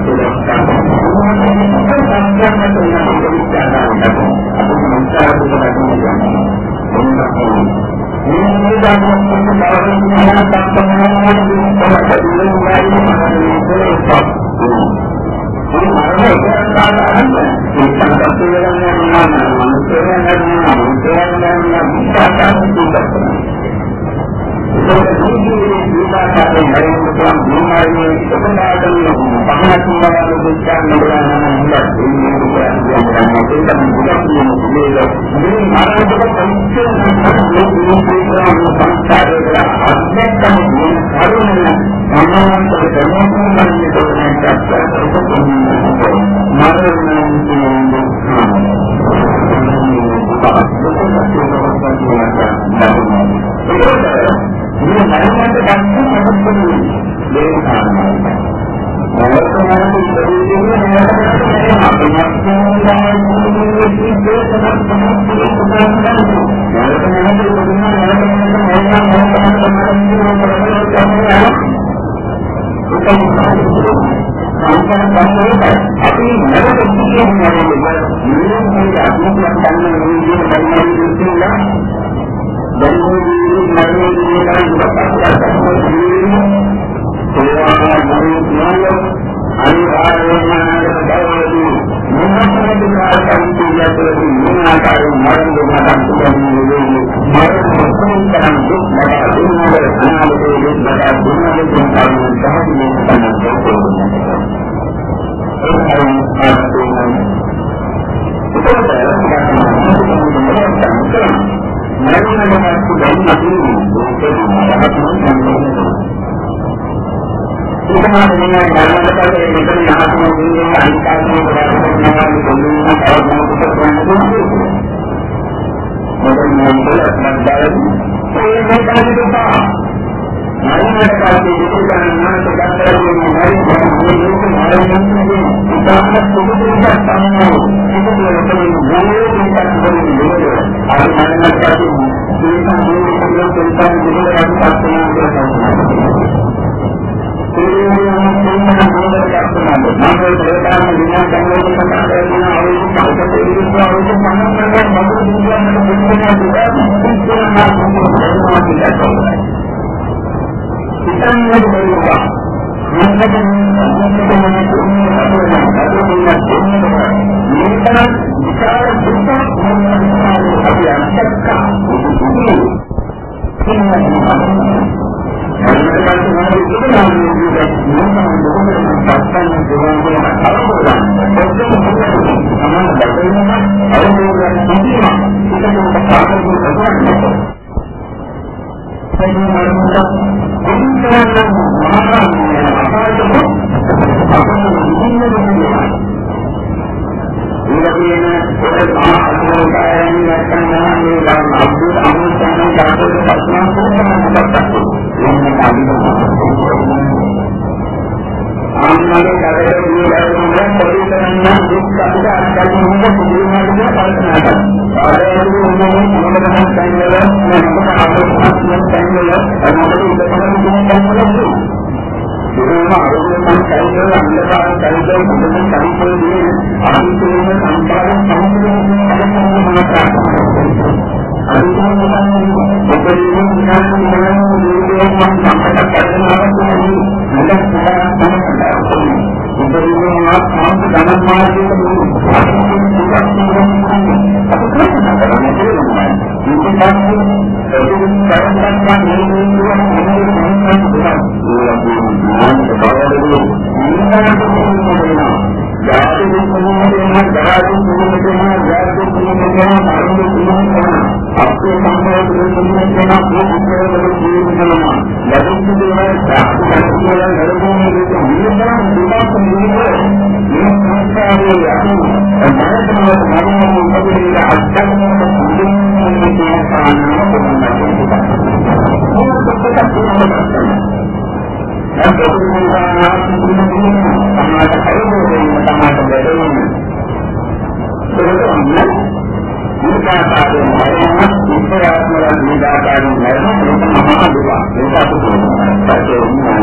ඔන්න විකාශයෙන් මරණ විපරාත්මක විදාකාරයෙන් මරණ මහා දුක ඒක අපිට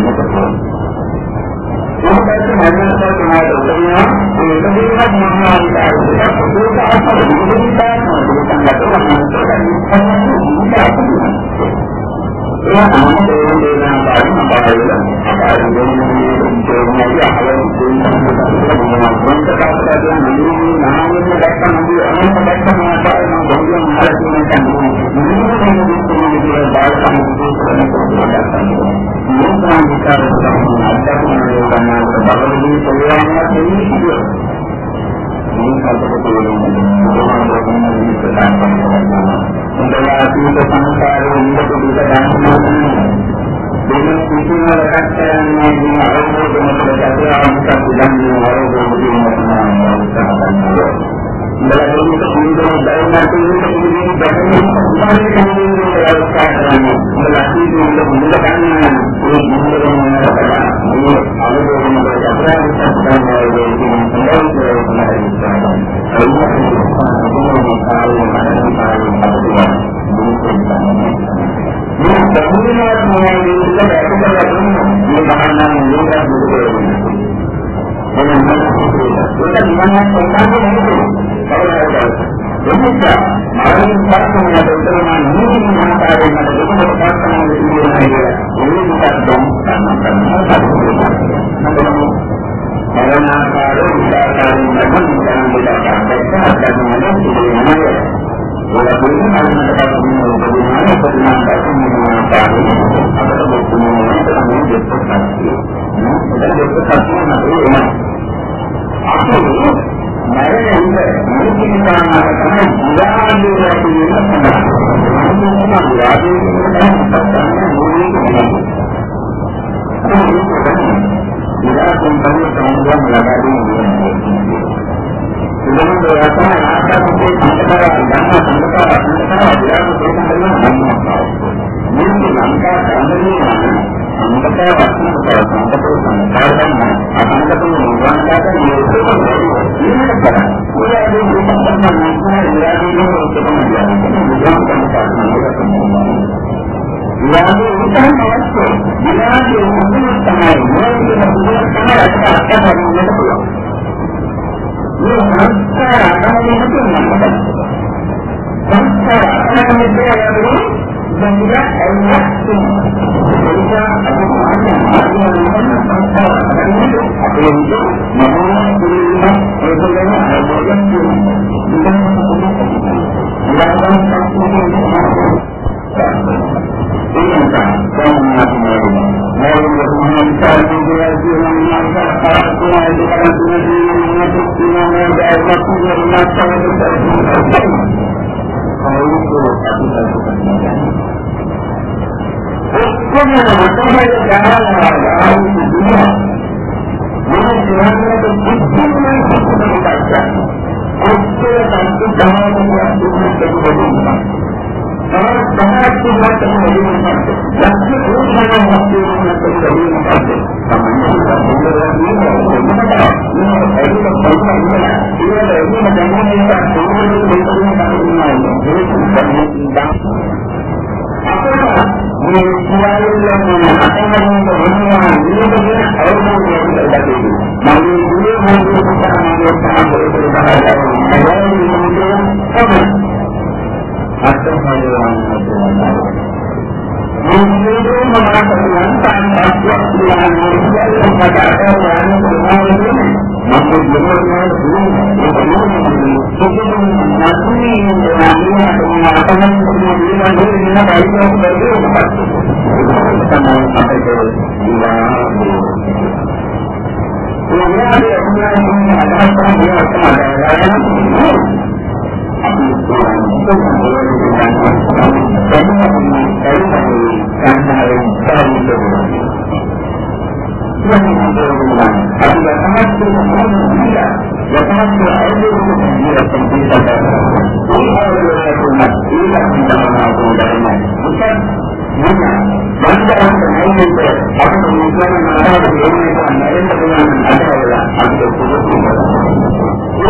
ඒකත් මරණයට තමයි උදේවා ඒ දෙවියන් මහා විකාශය ඒක ආත්ම විදිහට ඒ අනුමතයෙන් දේනා බාහිර බාහිර ආකාරයෙන් දෙන්නේ අහලෙන් මොනවද කාටද නිවි නාමයෙන් දැක්කම නදී අනන්ත දැක්කම ආකාරයෙන් බොහෝම හරකින් කියන්නේ නිවි නිවි බාහිර සම්පූර්ණ කරනවා මොනවා විකාරයක් තමයි අධ්‍යාත්මික යෝගනාවට බලවදී ප්‍රයෝගයක් දෙන්නේ මේ කල්පකෝලෙන් මොනවද උන්දලාසීක සංස්කාරයේ නිරත දුක දානවා දෙන්න කිසිම රැකගන්න මේ ආරෝපණය කරන සත්‍යාවන්ත පිළිගන්නේ ආරෝපණය කරනවා උන්දලාසීක ජීවිතේ දැනුමත් පිළිගන්නේ දැනුම උපාධි කෙනෙකුගේ අවස්ථාවක් උන්දලාසීක මුල ගන්න මේ මුලම මේ ආරෝපණය කරන සත්‍යාවන්ත සංස්කාරයේ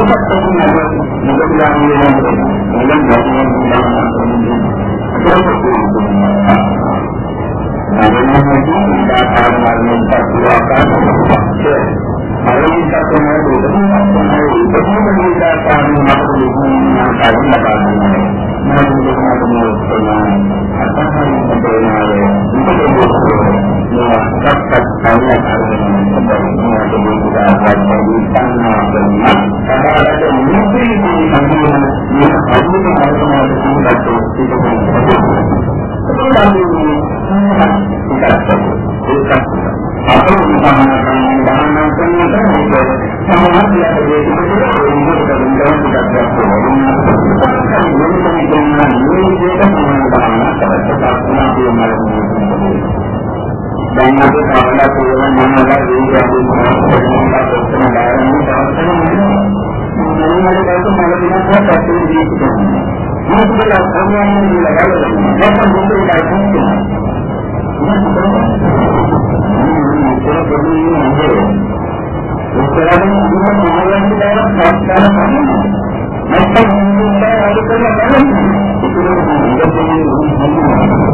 ඒකත් තමයි මොකද කියන්නේ මොකද dan ada kalau pulang mana lagi jadi mana kita dalam ini kalau mana itu malah tidak dapat di situ. Ini sudah kami yang dilakukan. Jangan butuh lagi. Ini sudah. Ini sudah beri ini. Sekarang kita mulai kita sekarang kami. Masa kita ada kerja dalam. Itu sudah beri ini.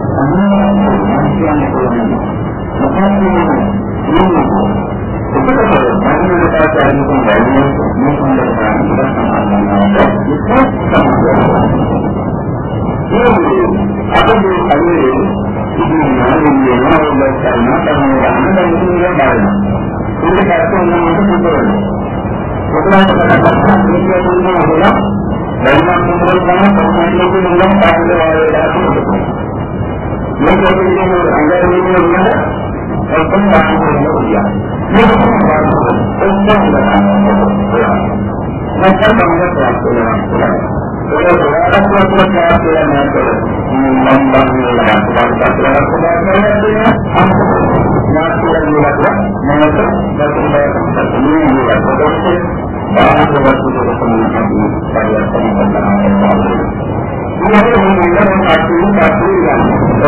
Yang itu. Maka ini ini kita harus kita cari kembali mengenai kita sama kita sama ini apa yang kami ini ini ini adalah karena karena dan ini adalah ini karena itu betul setelah kata-kata ini itu adalah banyak menurutnya permasalahan itu dalam pada dalam ini jadi anggaran ini adalah Open bangun dia. Ini bukan open bangun. Macam mana pelajaran pelajaran. Kalau ada pelajaran pelajaran itu, membangun lah. Pelajaran pelajaran itu, masih lagi lagi. Masa pelajaran ini juga terus. Bahan waktu itu semuanya di pada pembelajaran pelajaran. Ini adalah satu satu yang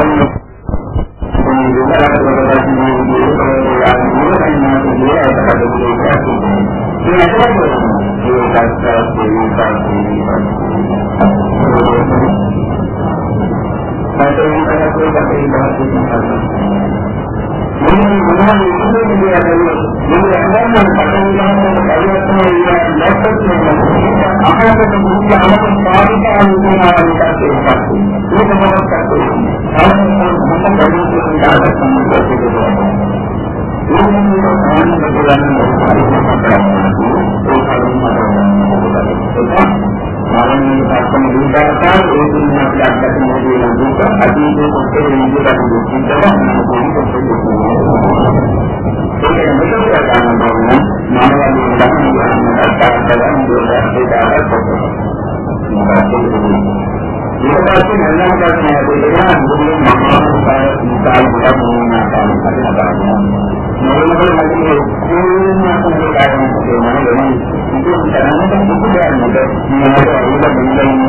juga ada beberapa sini di yang dulu dan yang kedua ada pada beberapa sini. Ini ada apa? Dua kata sini satu satu yang saya sudah bahas di sana. Ini benar itu dia adalah ini adalah yang yang saya punya laptop yang apa yang kita akan cari dan kita akan cari. Ini benar satu. Kalau kita dari kita ada sama seperti itu. Ini orang berjalan dari mana itu kalau ada malam ini akan dibaca itu masih ada kemudian juga hati itu mungkin juga kita Oke, betul ya kan bangunan mana yang yang mengatakan dalam dua tidak ada fokus. Kita pasti mengenal dengan belum mahal saya misal kita menggunakan ada apa-apa. Mula-mula lagi punya penggunaan bagaimana dengan itu caranya kan itu dan mudah mengenal juga benda yang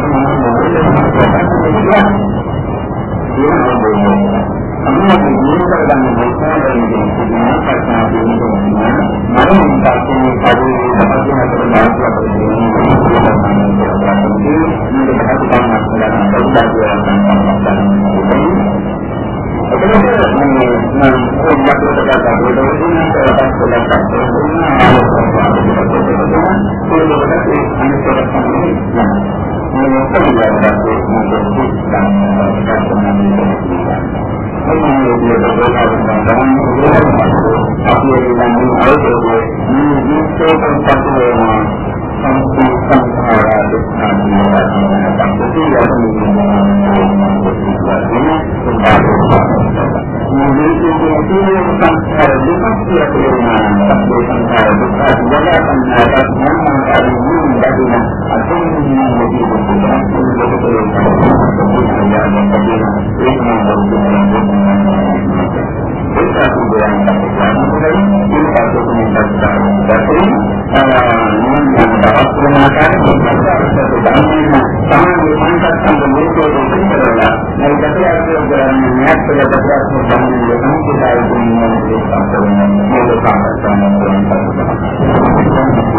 mana dia boleh. Kami ingin dalam mereka dan dengan karena ini dengan mana minta ini tadi seperti yang terjadi pada ini dan beberapa ini mendekat dengan masalah dan dalam dan Kemudian membuat kata-kata itu ini terdapat dalam kata ini harus berbuat dengan perlu berarti ini terdapat ini mungkin dapat untuk dan kata ini Ini dia berdoa tentang apa yang kami ada ini itu tempat yang sampai sampai dengan tempat itu yang ini itu itu sampai dengan dia punya sampai sampai dekat juga akan ada yang akan menjadi atau menjadi berbeda kita sudah yang mulai kita sudah dari yang dapat menggunakan satu bangunan sangat dimanfaatkan untuk bekerja. Dari kata program niat pada dasar bangunan yang kita itu menjadi satu yang dilakukan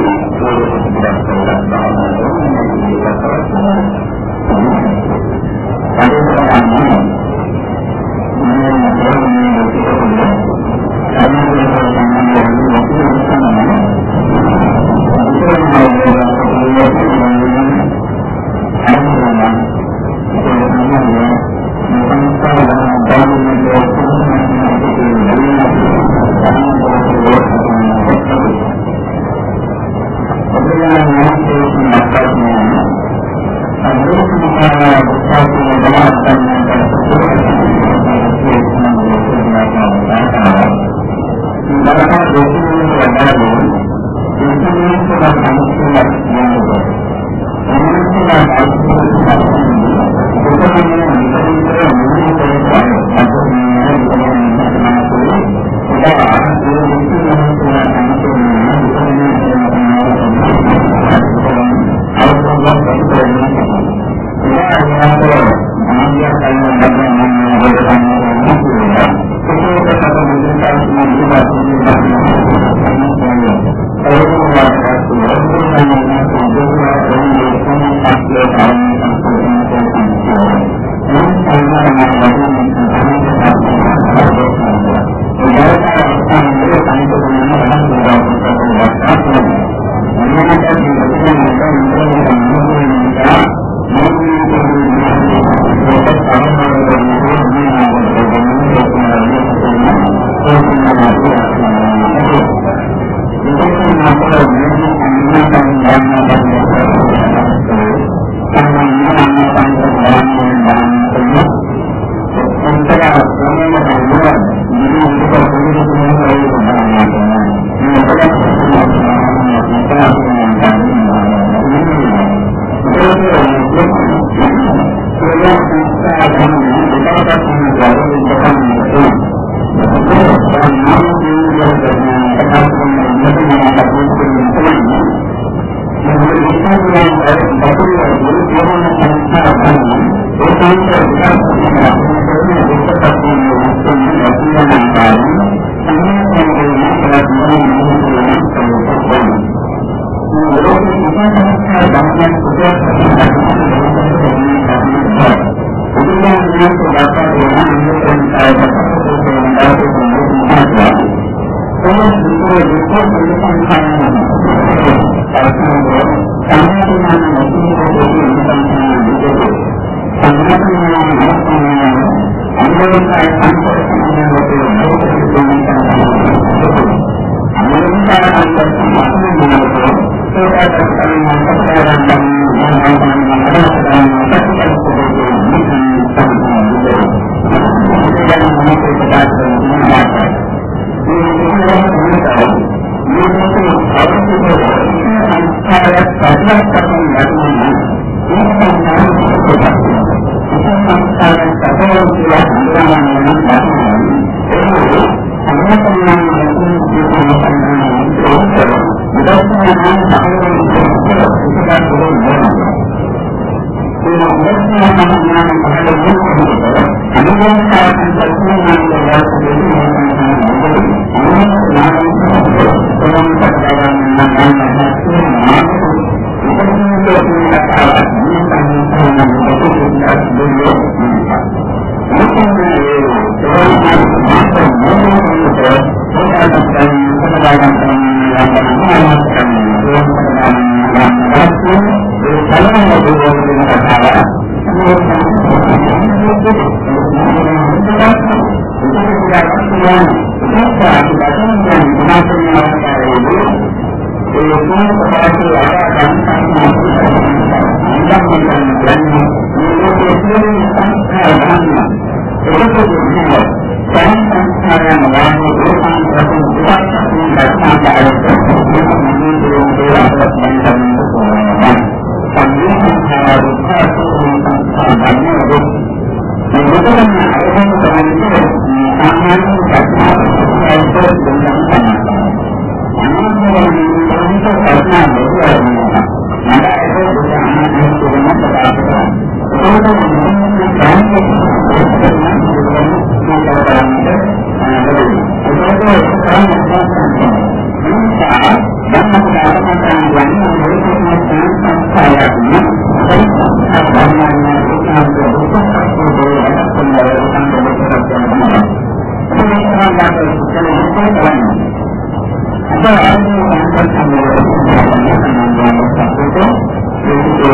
dan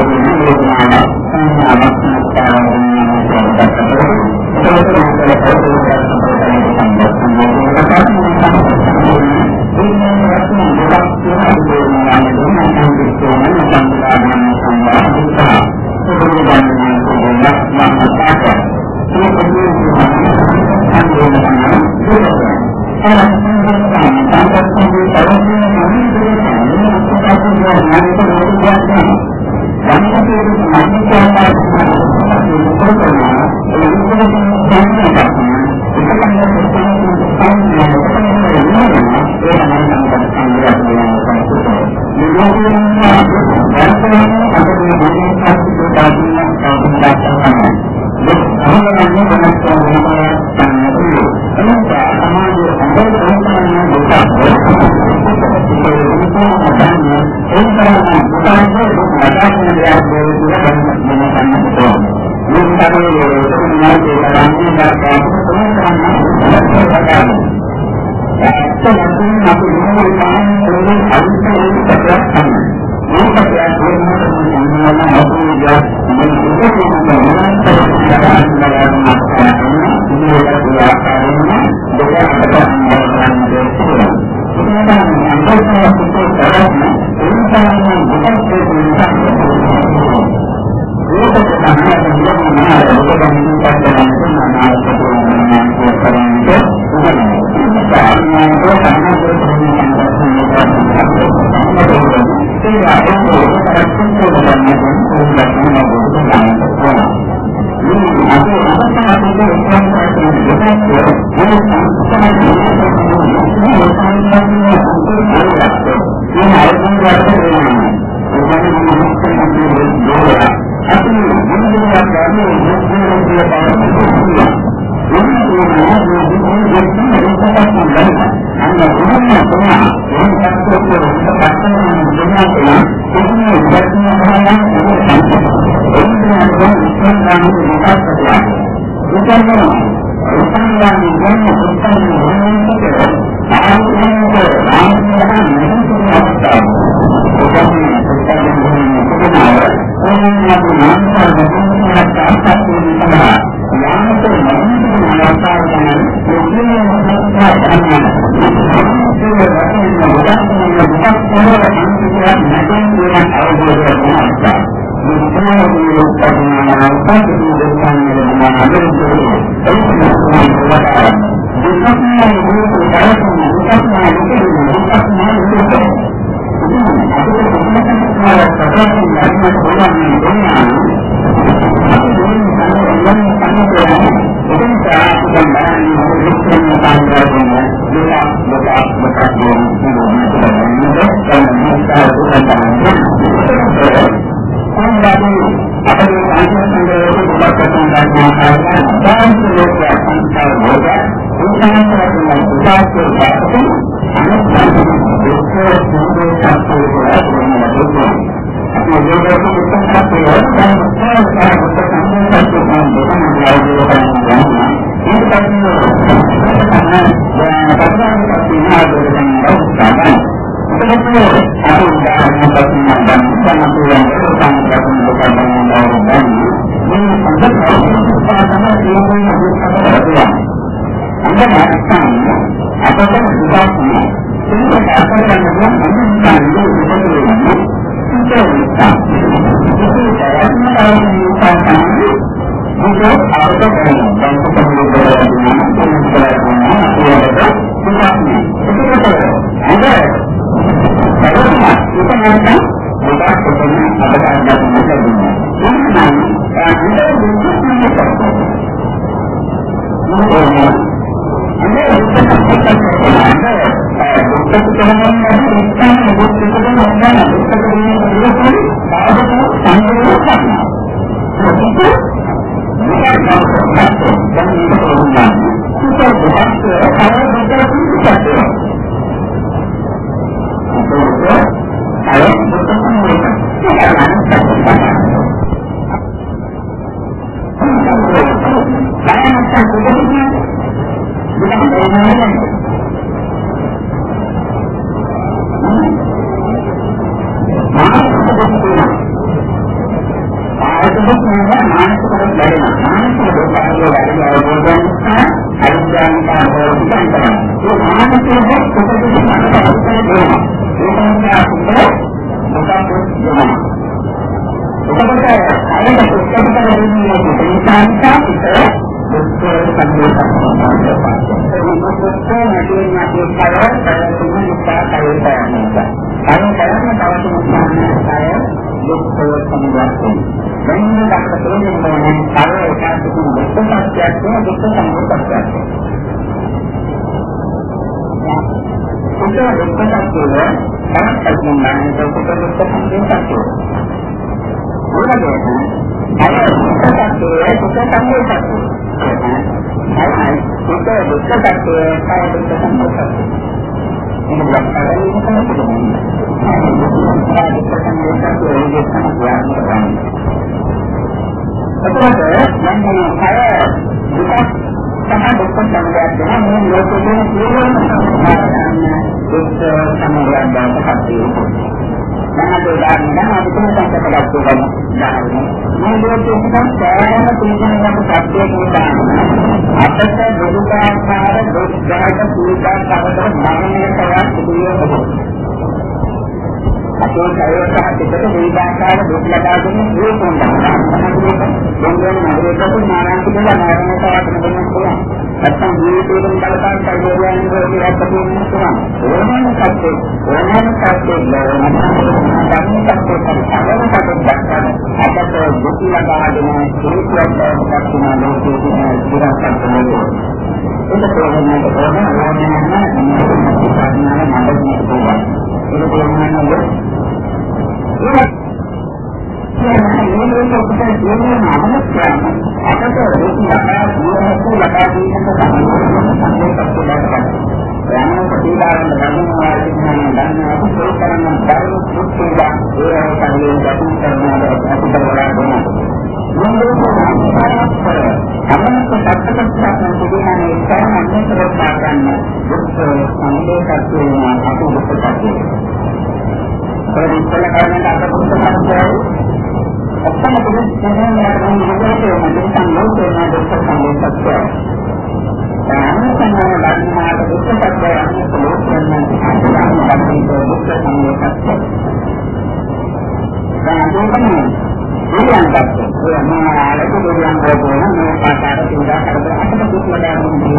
Thank you. දුක් නෙවෙයි මානසික දුක් දැනෙනවා. මානසික දුක් ආදී වැඩි අවබෝධයෙන් නිසා අවිද්‍යාවන්තා හොයන්න කරනවා. ඒ මානසික දුක් කොටසක් මනස අවබෝධයෙන් දෙනවා. ඒක නිසා අපිට මොකක්ද වෙනවා. එතකොට අයියට පුස්තක දෙන්නේ නිසා අපිට දුක්ඛ සංකේතයක් ගන්නවා. ඒ මොකක්ද නැතිවෙන්නේ නැති කාලවල තමයි නිසා කායයට. අර කරන්නේ තවත් මුස්තානයි දුක්ඛ සංකේතයක්. දැන් අපිට තේරෙන්නේ කාය ඒකාන්තික දුක්ඛ සංකේතයක් දුක්ඛ සංකේතයක්. ඒක දුක්ඛ සංකේතය තමයි මනසේ දුක්ඛ සංකේතයක්. මොනවද? අර දුක්ඛ දුක්ඛ සංකේතයක්. අයි ඒක දුක්ඛ සංකේතය කාය දුක්ඛ සංකේතයක්. ini berapa kali ini kan sudah ada discussion discussion ini sangat banyak. Betul yang ini saya juga sangat berkesan dengan melakukan seluruh untuk kemudian dan seperti itu. Dan ada dan dan ada pun sampai pada tujuan dan melakukan saya tujuan yang seperti itu. Apa saja juga cara berjaga juga cara berbangun saya sedia itu. Atau saya saat itu juga cara berjaga dengan dua pondok. Kemudian mereka pun marah kita marah saya dengan pulang. Atau itu mendapat saya yang berlihat begini semua. Orang satu, orang satu, orang kami satu orang satu dasar. Ada bukti lagi dengan itu ada buktinya itu tidak terpenuhi. Itu problemnya orang orang yang mana karena ada masalah. Itu problemnya itu. Ini Karena ini untuk kita ini namanya siapa? Apa tu? Itu laka, dia itu laka di sana sampai tersudah. Yang ketiga dalam mengalami dan aku sekarang baru sudah dia kali jadi karena aku berlaku. Menurut saya, apa tetap tetap menjadikan saya hanya terpakan betul sampai satu aku berkata. Kalau misalnya karena tak berkata apa maksudnya sebenarnya yang menjadi yang menjadi logo yang disebut sektor. Dan karena dari mana itu sektor yang solusi yang ada dalam itu bukan hanya sektor. Dan itu kan ini yang sektor. Yang mana itu yang berguna pasar sudah ada apa itu sudah mungkin.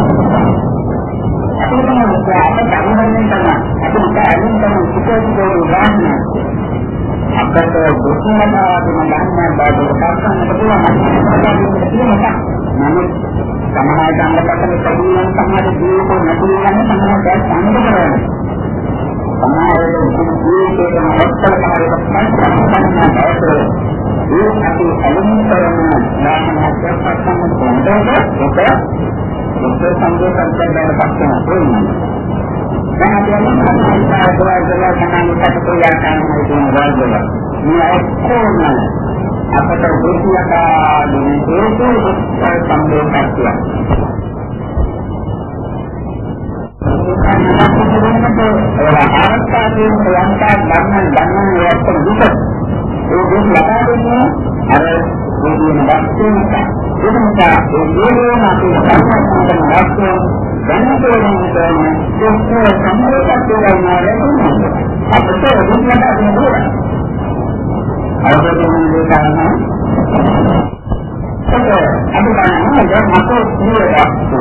Tapi kan ada apa tahunan yang sama. Tapi kan ada kita juga ubahnya. Akan berbuat dengan baik berkaitan dengan masalah itu macam namun sama ada anggota kami yang sama ada di itu nanti yang sama ada sama ada sama ada di itu yang hotel kami dapat sama ada itu ini nanti saling karena dan hasil pasang kontak itu itu sambil sampai dapat pasang dan ada yang kita dua-dua dengan kita ketuyakan itu dua-dua. Mulai kona apa terbukti akan dengan itu sampai kasia. Karena kita itu orang Arab tadi melangkah dengan dengan yang terbuka. Itu lakukannya harus diingatkan. Itu kita itu nanti sama dengan waktu. Dan itu yang kita itu sampai kasia itu apa tu dunia tak ada. Ada yang dikatakan, so, ada banyak orang masuk dia waktu.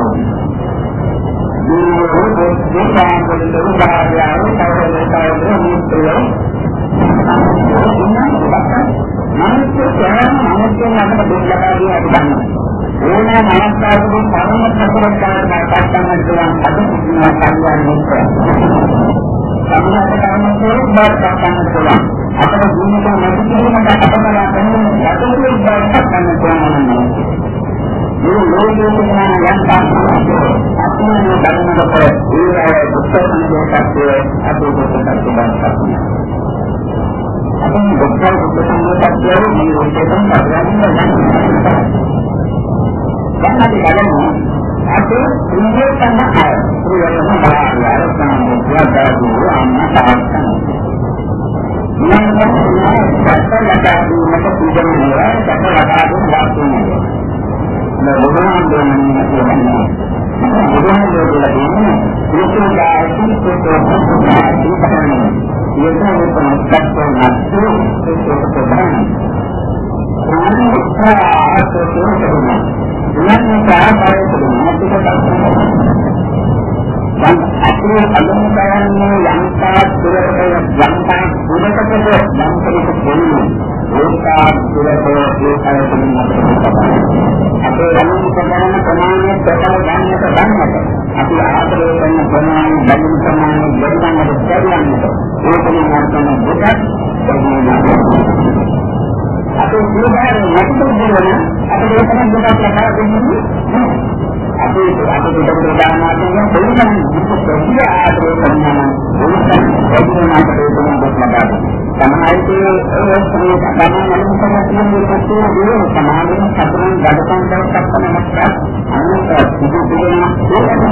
Dia itu dia boleh berubah dia, kalau dia tahu dia mesti. Ini bahkan manusia sekarang manusia yang ada di dalam dia ada banyak. Orang manusia itu sangat terkesan katakan dengan satu semua kalian itu. Karena sekarang manusia berkatakan dengan apa dunia yang masih ini ada apa yang ini atau itu berkaitan dengan mana ini logo dengan yang tak apa yang dalam apa ini ada dokter yang kata atau dokter sudah kata apa yang dokter dokter yang kata ini dokter yang kata dan ada dalamnya atau ini tanda air itu yang mana ada sama ada dua anak tahapan yang mana kata kata di masa tujuan mereka සැප ලබා දුන්න වාස්තුනේ. මේ බුදුහාම දෙන්නේ කියන්නේ බුදුහාම දෙන්නේ විශ්වදාය සිත්කෝ පොතේ ඒකේ පොත්පත් නැත්තු ඒක ප්‍රධානයි. ආනිසා ආතෝතෝතන යන්න කාර්යය දැන් අපේ අනුකරණය යන්තා දුරට යන්තා දුරට යන්තරික දෙන්නේ ඒකා දුරට ඒකයි දෙන්නේ අපේ අනුකරණ ප්‍රමාණය ප්‍රබල ගන්නට ගන්නට අපි ආදරය කරන ප්‍රමාණය බැඳුම් ප්‍රමාණය බැඳගන්නට බැරියන්නට ඒකෙන් මාර්ගන දෙකක් අපේ ජීවිතයේ නැතිව දෙන අපේ ඒකෙන් දෙකක් ලබා දෙන්නේ අපේ අපේ දෙවියන් දානාගෙන දෙවියන් විශ්වාසය ආදරය කරනවා දෙවියන් දෙවියන් අපේ දෙවියන් දෙස්මදාද සමාජයේ ඒ ස්ත්‍රී ගමන මනසකින් මේකේ දේ සමාජයෙන් සතරන් ගඩකම් කරක් කරනවා අනිත් සිදු දෙන ඒකම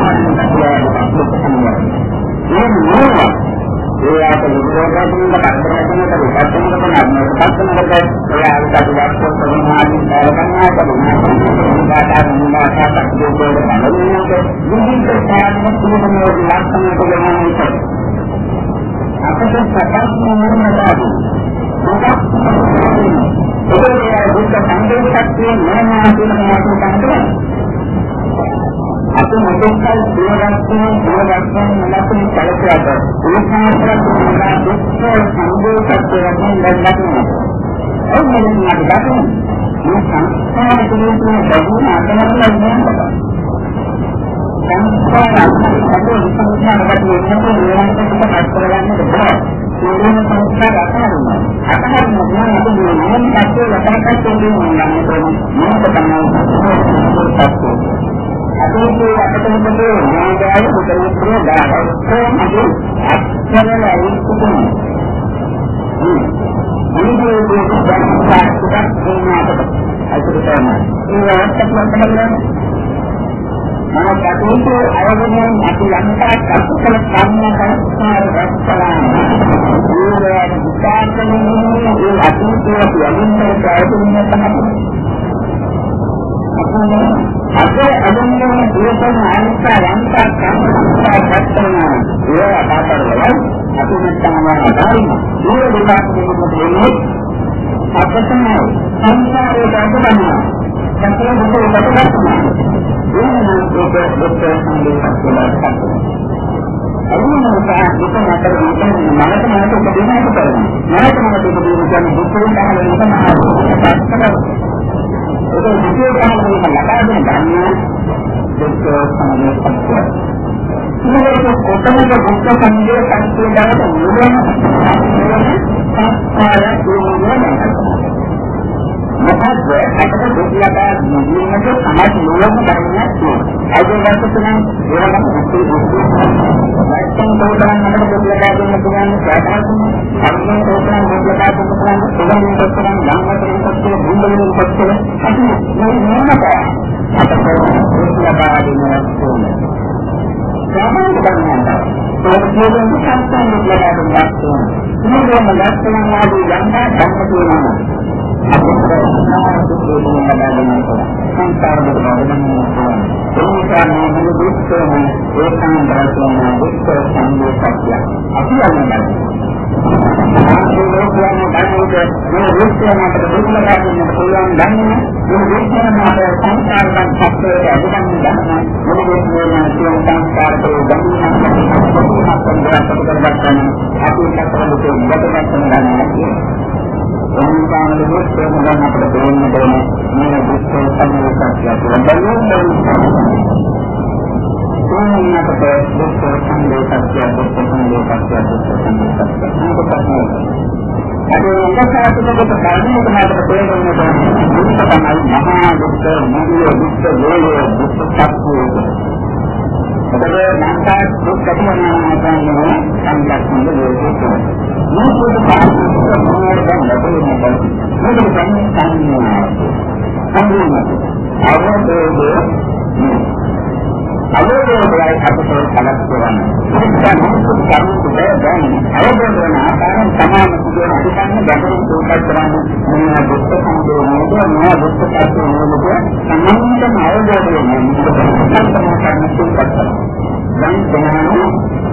ඒ නෝවා ඒ ආත විද්‍යාවකින් කතරකමකට විපස්සනාකට නම්පස්සනකට ඒ ආයතන වාස්තු සමාධි කාරණා කරනවා දාන මුලාසක් දෙකේ බලන්නේ විවිධ සාධන තුනම ලක්ෂණ දෙකක් අපට සත්‍යම මොනවාද ඒ දුක සංදේශකයේ මොනවා කියනවා කියන්නේ අපි මොකක්ද දුරගස්සන දුරගස්සන ලක්ෂණ කලකරද උන්වහන්සේට මොනවා දුක් සංදේශකයේ දැක්වෙනවා ඒ මොනවා දැක්වෙනවා මේ සංස්කාර දෙකේ බැඳුන අතරම නෑ සංස්කාර අතරේ සංස්කාරකට වෙනකොට නිරන්තරව හස්තරගන්නට බෑ. මේ සංස්කාර අතරම අතරම මොනවද මේ මොන පැත්තේ ලබාගන්න තියෙන්නේ මොනවද තමයි අපේ අපතේ නාගය උදේට දාන කොහොමද අත්තරලයි කුතුහල මේ මේ සංස්කාර දෙකක් තියෙනවා ඒක තමයි මම කටුතු අයවුණන් අපි ලංකා කප්පල කර්ම සංස්කාර රැස්කලා ඒ විචාරකනේ ඒ අතීතයේ යමින් ප්‍රයත්න තමයි අපේ අදන්නේ දේශන අනිසා ලංකා කර්ම සංස්කාර රැස්කලා ඒ අපාතරවල අපි මෙතනවා දාන්න ඒ විකාශනයේ දෙන්නේ අපතන සංස්කාරයේ දඩනවා සැකේ දුකේ දඩනවා ඒක දුක දුක සංදේශයක් අරුණෝසා දුක නැතර දුක මනස මනස උපදිනක කරනවා මනස මනස උපදින කියන්නේ දුකෙන් තමයි දුක මහත් ඒක දුකේ තමයි ලබා දෙන ධර්ම දුක සංදේශයක් මේක කොතනද දුක සංදේශයක් කියලාට මුලින්ම සංස්කාර දුක මොකද අපිට දුක ලබා නොදීමට සමාජ මූලික ධර්මයක් තියෙනවා. ඒ වගේම ඒවනම් නැත්නම් තෝරන අපිට දුක ලබා දෙන්න පුළුවන් ප්‍රාථමික අර්ථයෙන් තෝරන දුක ලබා දෙන්න පුළුවන් සුගමන තෝරන ධම්මයෙන් පස්සේ බුද්ධයෙන් පස්සේ අපි මේ මොනවාද අපිට දුක ලබා දෙන්න ඕනේ. සාමාන්‍ය ධර්මයක්. ඒක කියන්නේ සංස්කාරයක් ලබා දෙන්නත් ඕනේ. මේකම ලක්ෂණ ආදී යන්න ධර්ම තියෙනවා. අපිට සාමාන්‍ය දුක ලබා දෙන්න ඕනේ. සංස්කාර දුක ලබා දෙන්න ඕනේ. ඒ නිසා මේ දුක් ඒකාන්ත රසන දුක් සංදේශය අපි අල්ලන්නේ. ඒ ලෝකයන් දැනුනේ මේ දුක්ඛයන්ට දුක් ලබා දෙන්න පුළුවන් දන්නේ මේ දුක්ඛයන්ට සංස්කාරයන් සත්‍යයට අනුගමනය කරනවා. මොන දුක්ඛයන් කියන සංස්කාරයේ දන්නේ නැහැ. අපි කතරොත් දෙයක් ගන්නවා. සංස්කාර දුක් ප්‍රමෝදන අපිට දෙන්න දෙන මේ දුක් සංදේශය බලන්න ඕනකට දුක් සංදේශය දුක් සංදේශය දුක් සංදේශය අද ඉස්සරහට කාරණේ තමයි තේරෙන්නේ දුක තමයි මහා දුක් නිවිය දුක් වේය දුක් සත්‍යය ඒ ලංකා දුක් කපනවා කියන්නේ සංකල්පන දෙයක් මේක පාස්කම් මොනවද නැතුනේ මේක තමයි සංඥා සංඥා අවබෝධය අවබෝධයයි අපතේ කලක් කරන්නේ. ඒක මොකක්ද කියන්නේ දැන් අවබෝධ වෙන ආකාරයෙන් සමාන සිදුවන අධිකන්න ගැටලු සූකත් කරන්නේ මේ දුක්ඛ සංකේතනයද මේ දුක්ඛ සත්‍යනයද සම්මතම අවබෝධ වෙන සම්පූර්ණ කරන සූකත් කරනවා. දැන් දැනන්නේ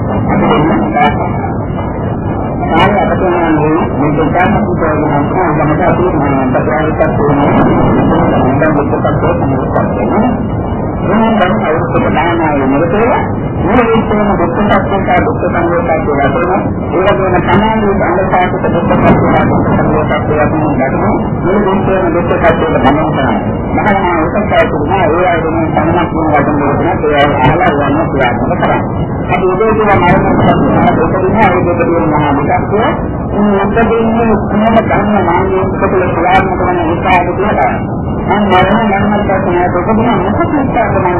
ආය අපතේ මේ දුක්ඛ සංකේතනය තමයි අපි මනසට තියෙන දුක්ඛ සංකේතනය. මේ දැන් අවුරුදු ගණනාවේ මොකද මේ විශ්වම දුක්ඛ සත්‍යක දුක්ඛ සංකේතය කියලා කරනවා. ඒ වගේම සමානව අංගසාරක දුක්ඛ සත්‍යක දුක්ඛ සංකේතය කියලා කරනවා. මේ විශ්වම දුක්ඛ සත්‍යක ගමන කරනවා. මහා උත්සාහය තුනා ඒ ආයතන සම්මත වන වචන දෙකක් ඒ අහලා යන ප්‍රයත්න කරනවා. අපි උදේ කියලා මාර්ගය දෙකකින් ආයෙත් දෙකකින් මහා විකාශය උන්වදින්නේ කොහොම ගන්න මාන්නේ කොටල ප්‍රයත්න කරන උත්සාහය කියලා. මම මරණ මරණ ප්‍රශ්නය දෙකකින් මොකක්ද තමයි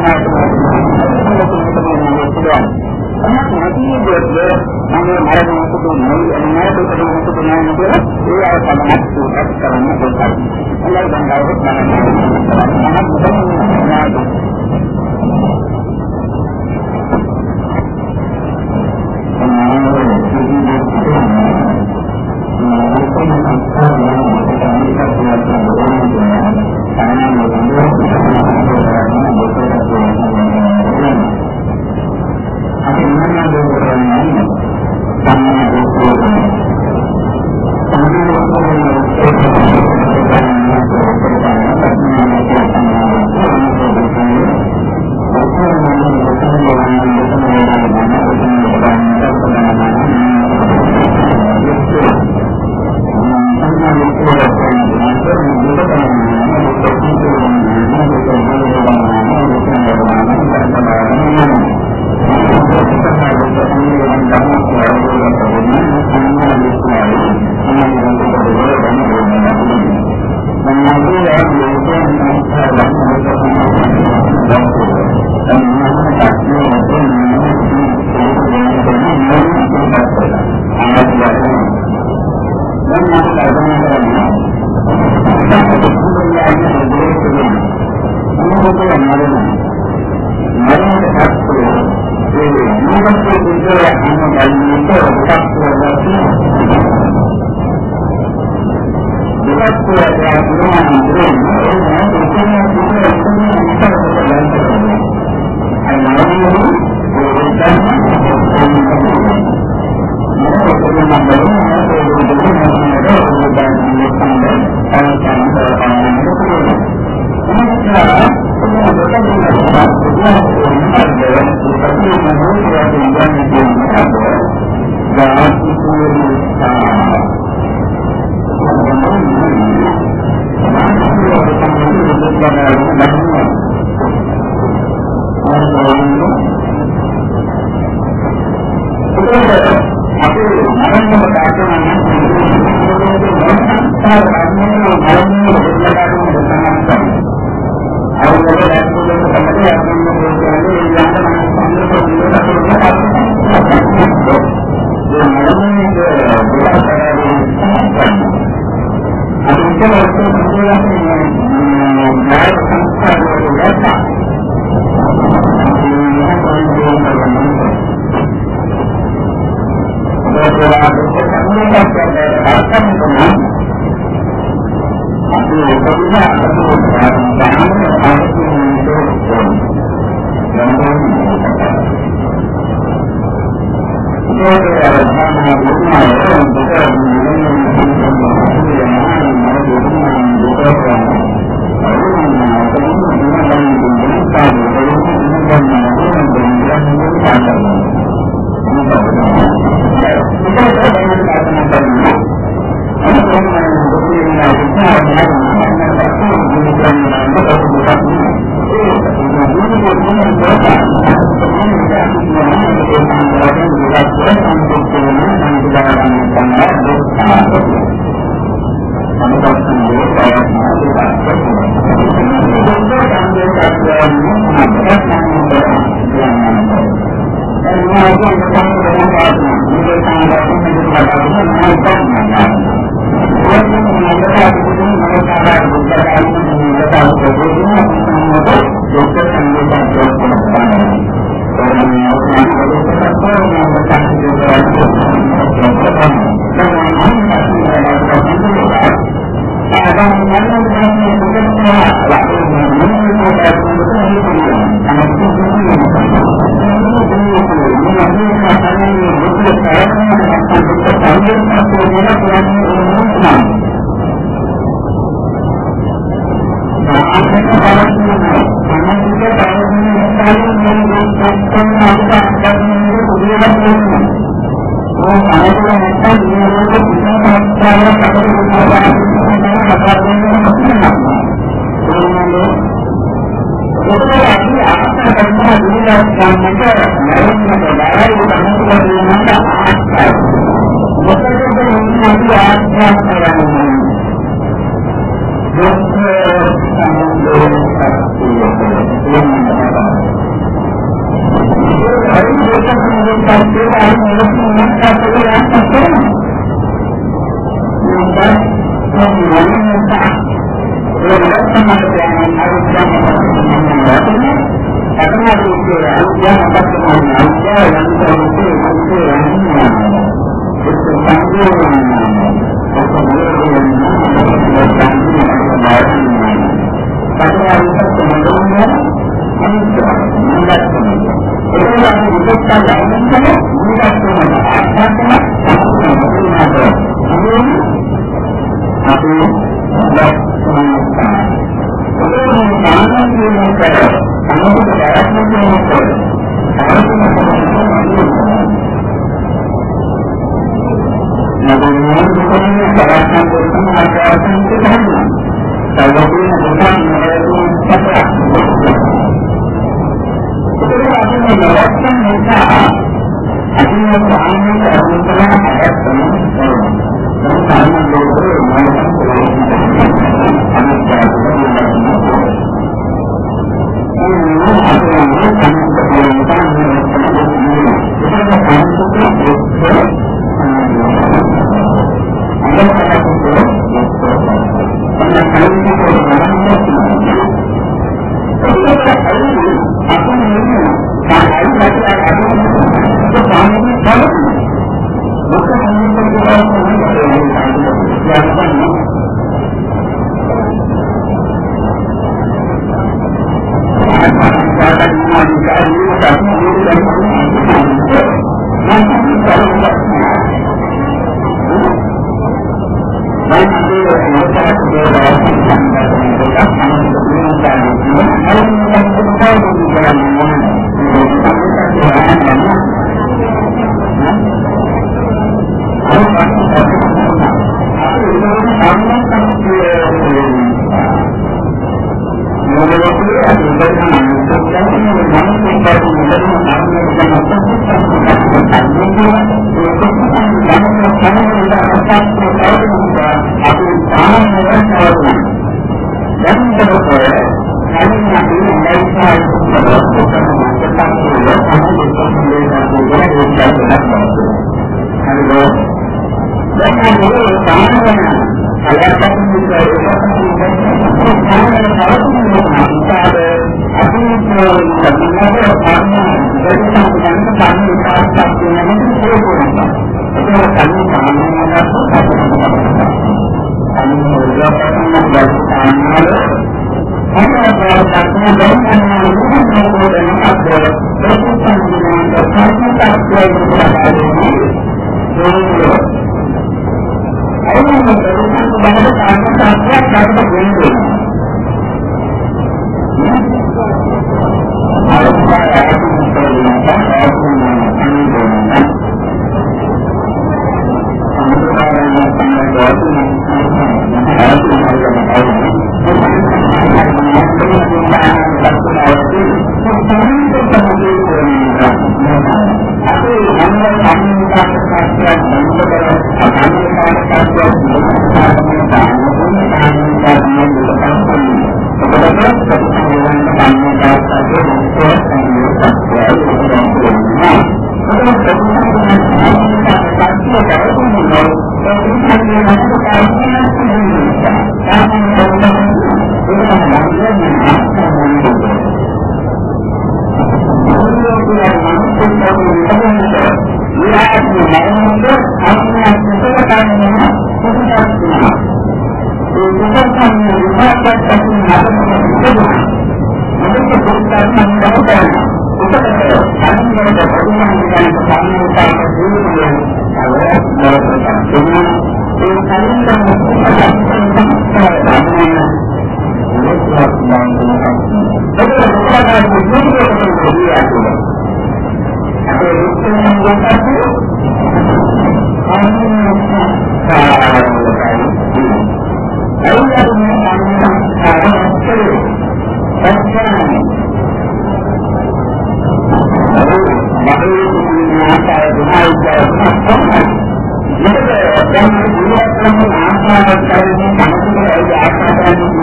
Thank you.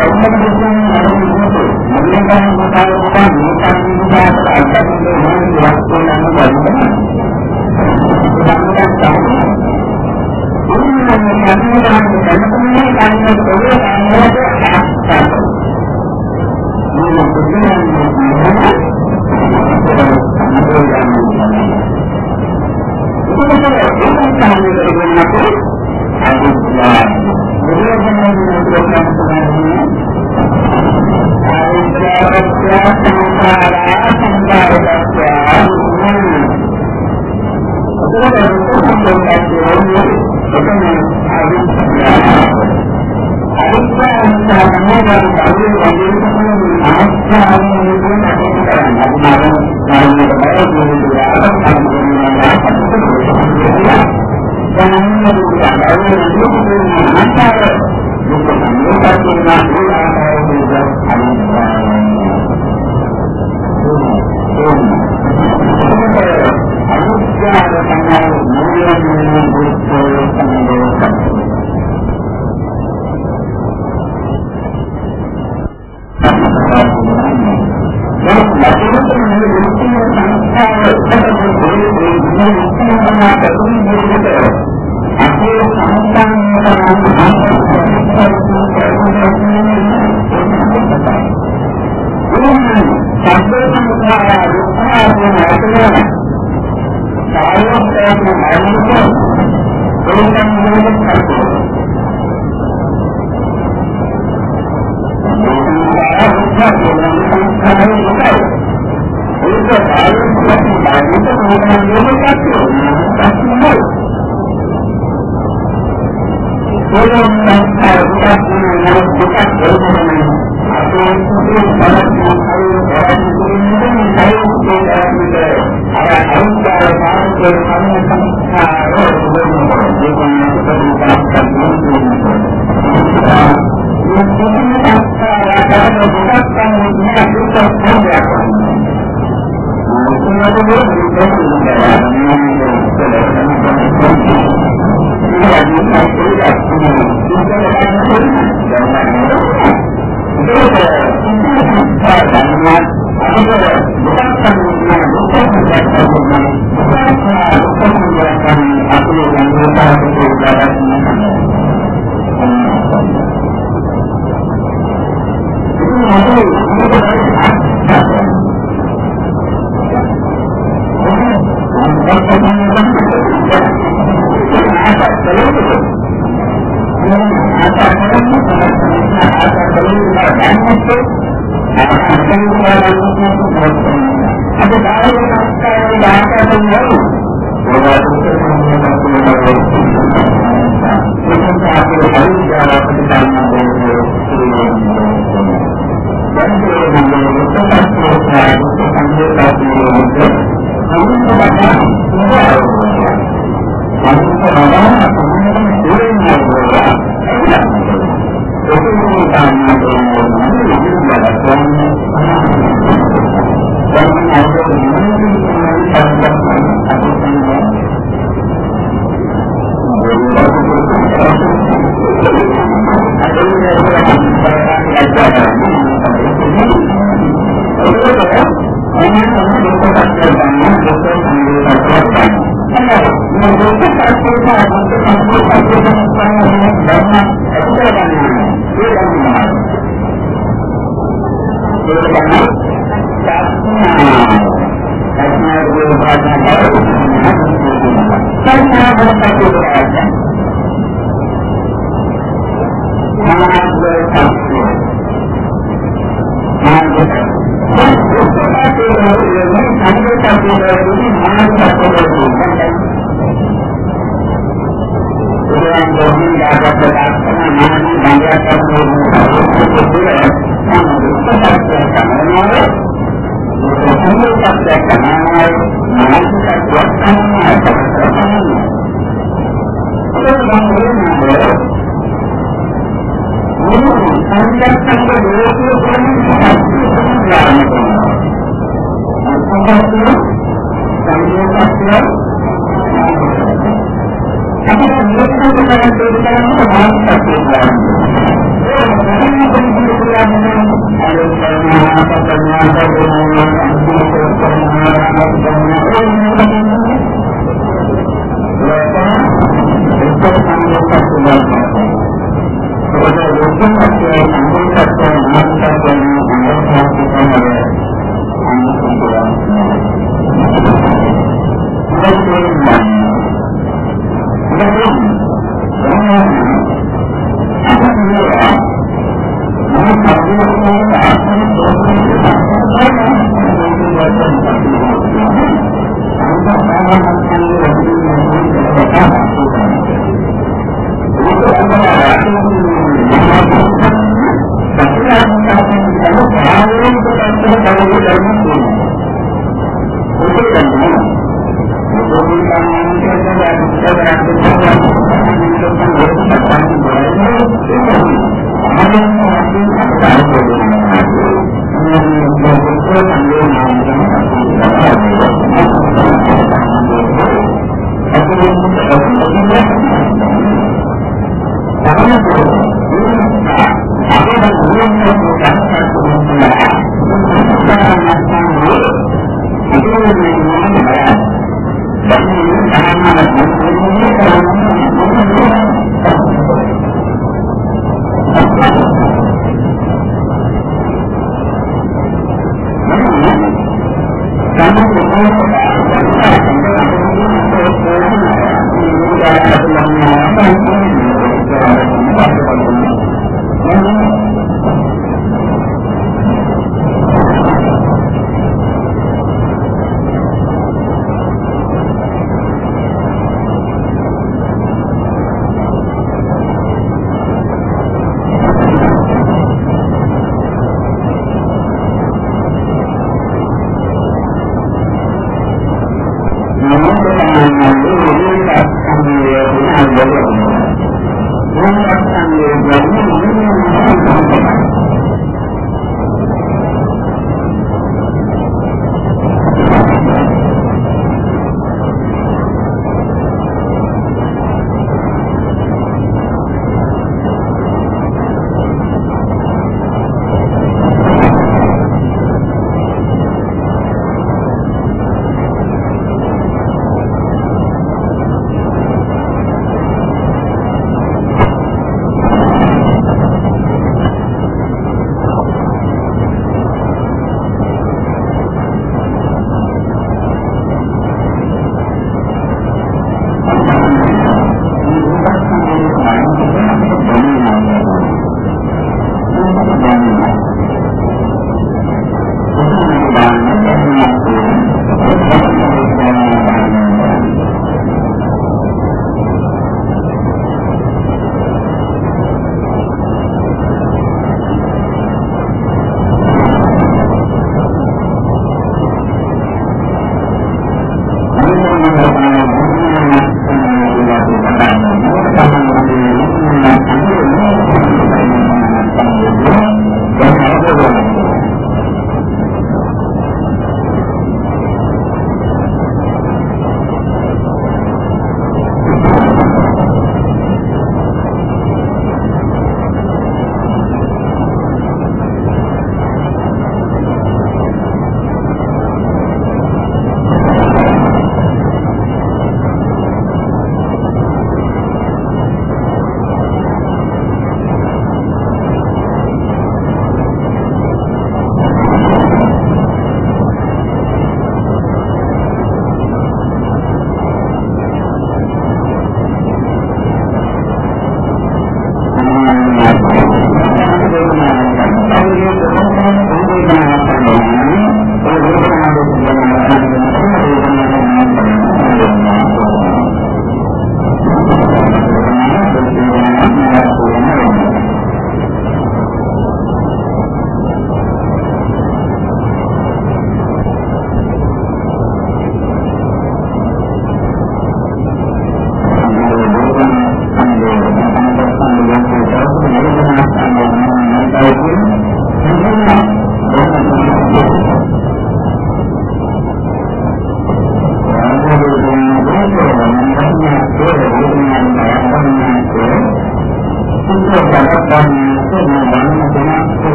Thank you.